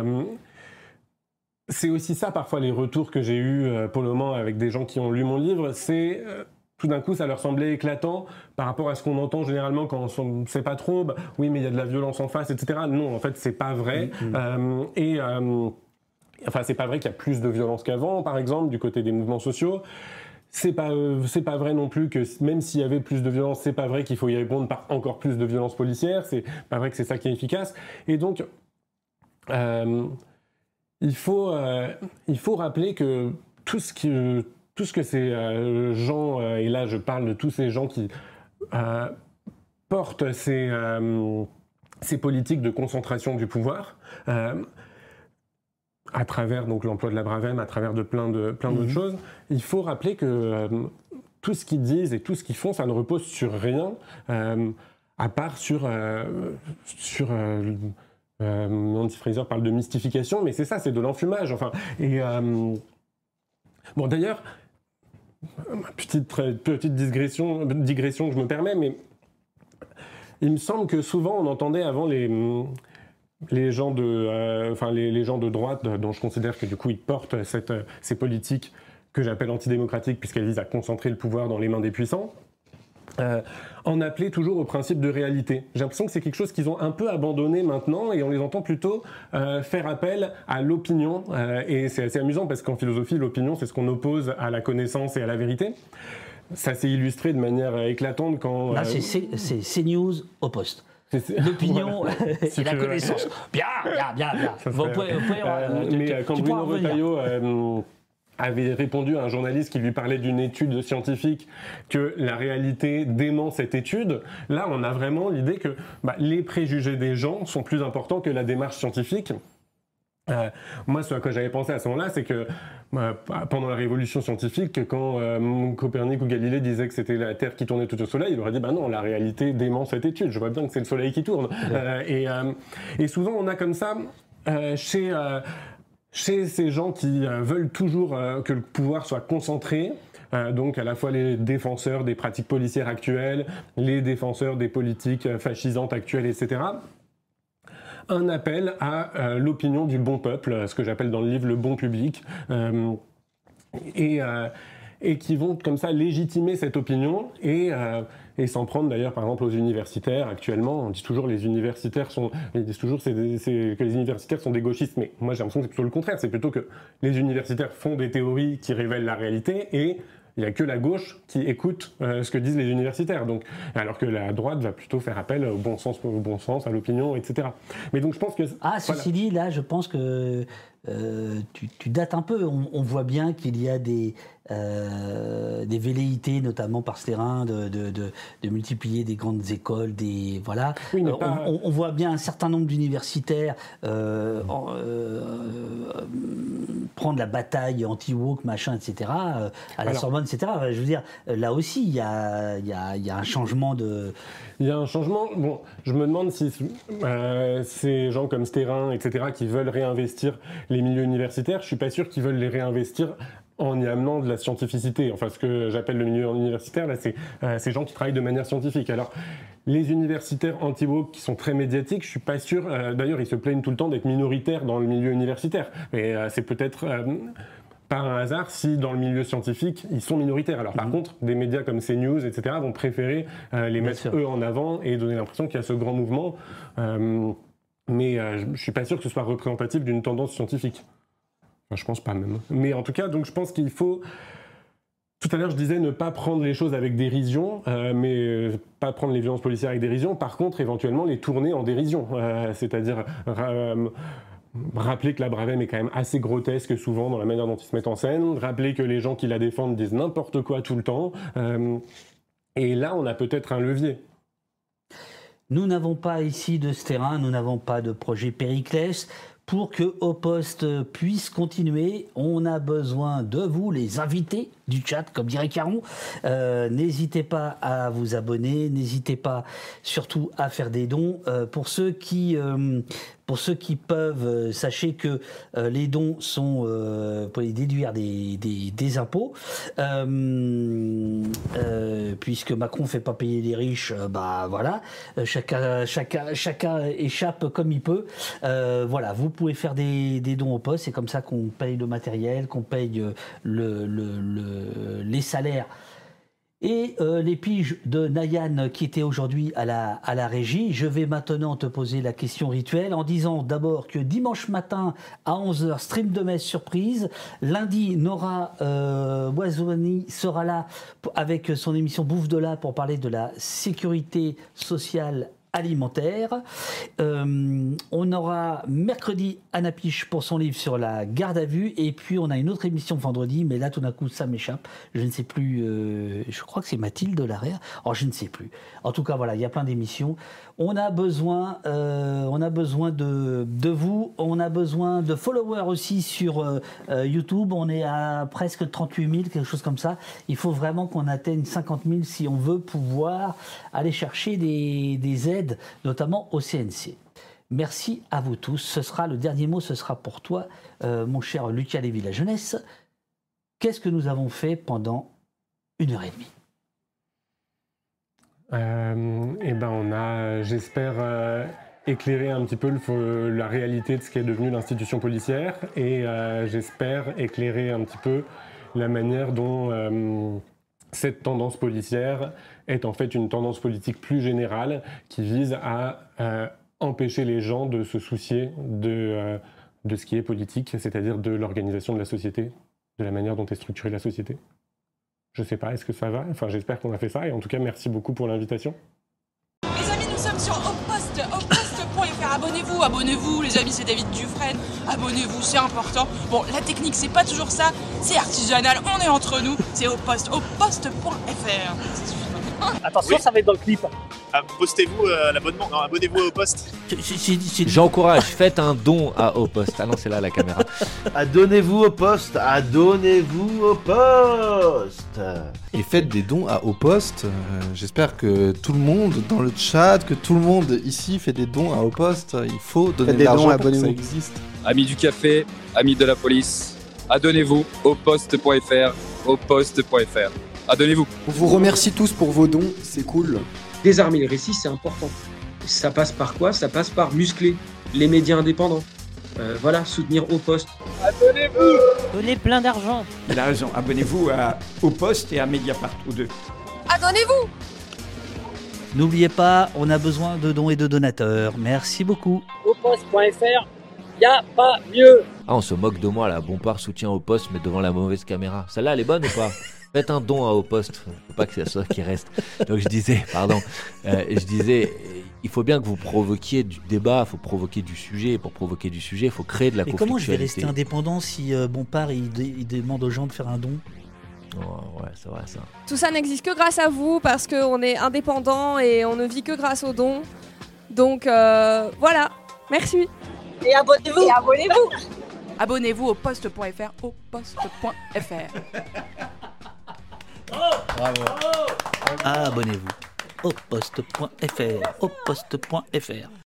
C'est aussi ça, parfois, les retours que j'ai eus pour le moment avec des gens qui ont lu mon livre, c'est... tout d'un coup, ça leur semblait éclatant par rapport à ce qu'on entend généralement quand on ne sait pas trop. Bah, oui, mais il y a de la violence en face, etc. Non, en fait, c'est pas vrai. Enfin, c'est pas vrai qu'il y a plus de violence qu'avant, par exemple, du côté des mouvements sociaux. C'est pas vrai non plus que même s'il y avait plus de violence, c'est pas vrai qu'il faut y répondre par encore plus de violence policière. C'est pas vrai que c'est ça qui est efficace. Et donc, il faut rappeler que tout ce que ces gens, et là je parle de tous ces gens qui portent ces politiques de concentration du pouvoir, à travers donc l'emploi de la Bravem, à travers de plein d'autres choses, il faut rappeler que tout ce qu'ils disent et tout ce qu'ils font, ça ne repose sur rien, à part sur Nancy Fraser parle de mystification, mais c'est ça, c'est de l'enfumage. Enfin, et bon, d'ailleurs, petite digression que je me permets, mais il me semble que souvent on entendait avant les gens de droite, dont je considère que du coup ils portent ces politiques que j'appelle antidémocratiques puisqu'elles visent à concentrer le pouvoir dans les mains des puissants, en appeler toujours au principe de réalité. J'ai l'impression que c'est quelque chose qu'ils ont un peu abandonné maintenant et on les entend plutôt faire appel à l'opinion. Et c'est assez amusant parce qu'en philosophie, l'opinion, c'est ce qu'on oppose à la connaissance et à la vérité. ça s'est illustré de manière éclatante quand... Là, c'est CNews au poste. L'opinion et la connaissance. Bien. Vous pouvez, mais quand Bruno Retailleau avait répondu à un journaliste qui lui parlait d'une étude scientifique, que la réalité dément cette étude, là on a vraiment l'idée que les préjugés des gens sont plus importants que la démarche scientifique. Moi, ce à quoi j'avais pensé à ce moment-là, c'est que pendant la révolution scientifique, quand Copernic ou Galilée disaient que c'était la Terre qui tournait tout au Soleil, il aurait dit non, la réalité dément cette étude, je vois bien que c'est le Soleil qui tourne. Et souvent on a comme ça chez ces gens qui veulent toujours que le pouvoir soit concentré, donc à la fois les défenseurs des pratiques policières actuelles, les défenseurs des politiques fascisantes actuelles, etc., un appel à l'opinion du bon peuple, ce que j'appelle dans le livre le bon public, et qui vont comme ça légitimer cette opinion et s'en prendre d'ailleurs par exemple aux universitaires. Actuellement, on dit toujours que les universitaires sont des gauchistes, mais moi j'ai l'impression que c'est plutôt le contraire, c'est plutôt que les universitaires font des théories qui révèlent la réalité et il n'y a que la gauche qui écoute ce que disent les universitaires. Donc, alors que la droite va plutôt faire appel au bon sens, à l'opinion, etc. Mais donc je pense que... ceci dit, là, je pense que tu dates un peu. On voit bien qu'il y a des velléités, notamment par ce terrain, de multiplier des grandes écoles, voilà. Oui, on voit bien un certain nombre d'universitaires prendre la bataille anti-woke, machin, etc., à la Sorbonne, etc. Je veux dire, là aussi, il y a un changement de... Il y a un changement. Bon, je me demande si ces gens comme Stérin, etc., qui veulent réinvestir les milieux universitaires, je suis pas sûr qu'ils veulent les réinvestir en y amenant de la scientificité. Enfin, ce que j'appelle le milieu universitaire, là, c'est ces gens qui travaillent de manière scientifique. Alors, les universitaires anti-woke qui sont très médiatiques, je suis pas sûr. D'ailleurs, ils se plaignent tout le temps d'être minoritaires dans le milieu universitaire. Mais c'est peut-être par un hasard si dans le milieu scientifique ils sont minoritaires. Alors par contre, des médias comme CNews, etc., vont préférer les mettre eux en avant et donner l'impression qu'il y a ce grand mouvement. Mais je suis pas sûr que ce soit représentatif d'une tendance scientifique. Enfin, je pense pas même. Mais en tout cas, donc je pense qu'il faut... Tout à l'heure, je disais ne pas prendre les choses avec dérision, mais pas prendre les violences policières avec dérision. Par contre, éventuellement, les tourner en dérision. C'est-à-dire... rappeler que la Bravem est quand même assez grotesque souvent dans la manière dont ils se mettent en scène, rappeler que les gens qui la défendent disent n'importe quoi tout le temps, et là on a peut-être un levier. Nous n'avons pas ici de ce terrain, nous n'avons pas de projet Périclès. Pour que Au Poste puisse continuer, on a besoin de vous, les invités du chat, comme dirait Caron. N'hésitez pas à vous abonner, n'hésitez pas surtout à faire des dons. Pour ceux qui peuvent, sachez que les dons sont pour les déduire des impôts. Puisque Macron ne fait pas payer les riches, voilà, chacun échappe comme il peut. Voilà, vous pouvez faire des dons au poste, c'est comme ça qu'on paye le matériel, qu'on paye les salaires et les piges de Nayan qui était aujourd'hui à la régie. Je vais maintenant te poser la question rituelle en disant d'abord que dimanche matin à 11h, stream de messe surprise. Lundi, Nora Boisoni sera là avec son émission Bouffe de là pour parler de la sécurité sociale alimentaire. On aura mercredi Anna Piche pour son livre sur la garde à vue, et puis on a une autre émission vendredi, mais là tout d'un coup ça m'échappe, je ne sais plus, je crois que c'est Mathilde Larère, je ne sais plus. En tout cas voilà, il y a plein d'émissions. On a besoin de vous, on a besoin de followers aussi sur YouTube. On est à presque 38 000, quelque chose comme ça. Il faut vraiment qu'on atteigne 50 000 si on veut pouvoir aller chercher des aides, notamment au CNC. Merci à vous tous. Ce sera le dernier mot, ce sera pour toi, mon cher Lucas Lévy-La Jeunesse. Qu'est-ce que nous avons fait pendant 1h30 ? On a, j'espère, éclairé un petit peu la réalité de ce qui est devenu l'institution policière, et j'espère éclairer un petit peu la manière dont cette tendance policière est en fait une tendance politique plus générale qui vise à empêcher les gens de se soucier de ce qui est politique, c'est-à-dire de l'organisation de la société, de la manière dont est structurée la société. Je sais pas, est-ce que ça va? Enfin, j'espère qu'on a fait ça. Et en tout cas, merci beaucoup pour l'invitation. Les amis, nous sommes sur opost.fr. Abonnez-vous, les amis, c'est David Dufresne. Abonnez-vous, c'est important. Bon, la technique, c'est pas toujours ça, c'est artisanal, on est entre nous, c'est opost.fr. Attention, ça va être dans le clip. Postez-vous l'abonnement, non, abonnez-vous au poste. J'encourage, faites un don à Au Poste. Ah non, c'est là la caméra. Adonnez-vous au poste, adonnez-vous au poste. Et faites des dons à Au Poste. J'espère que tout le monde dans le chat, que tout le monde ici fait des dons à Au Poste. Il faut donner de l'argent pour que ça existe. Amis du café, amis de la police, adonnez-vous au poste.fr, au poste.fr. Adonnez-vous. On vous remercie tous pour vos dons, c'est cool. Désarmer les récits, c'est important. Ça passe par quoi? Ça passe par muscler les médias indépendants. Voilà, soutenir Au Poste. Abonnez-vous. Donnez plein d'argent. Il a raison, abonnez-vous Au Poste et à Mediapart, aux deux. Abonnez-vous. N'oubliez pas, on a besoin de dons et de donateurs. Merci beaucoup. Opost.fr, y a pas mieux. Ah, on se moque de moi là. Bompard soutient Au Poste, mais devant la mauvaise caméra. Celle-là, elle est bonne ou pas? Faites un don à Au Poste. Faut pas que c'est ça qui reste. Donc je disais, il faut bien que vous provoquiez du débat, il faut provoquer du sujet. Pour provoquer du sujet, il faut créer de la conflictualité. Mais comment je vais rester indépendant si Bompard il demande aux gens de faire un don? Oh, ouais, c'est vrai ça. Tout ça n'existe que grâce à vous parce qu'on est indépendant et on ne vit que grâce aux dons. Donc voilà, merci. Et abonnez-vous. Abonnez-vous au poste.fr, au poste.fr. Bravo. Abonnez-vous au poste.fr, au poste.fr.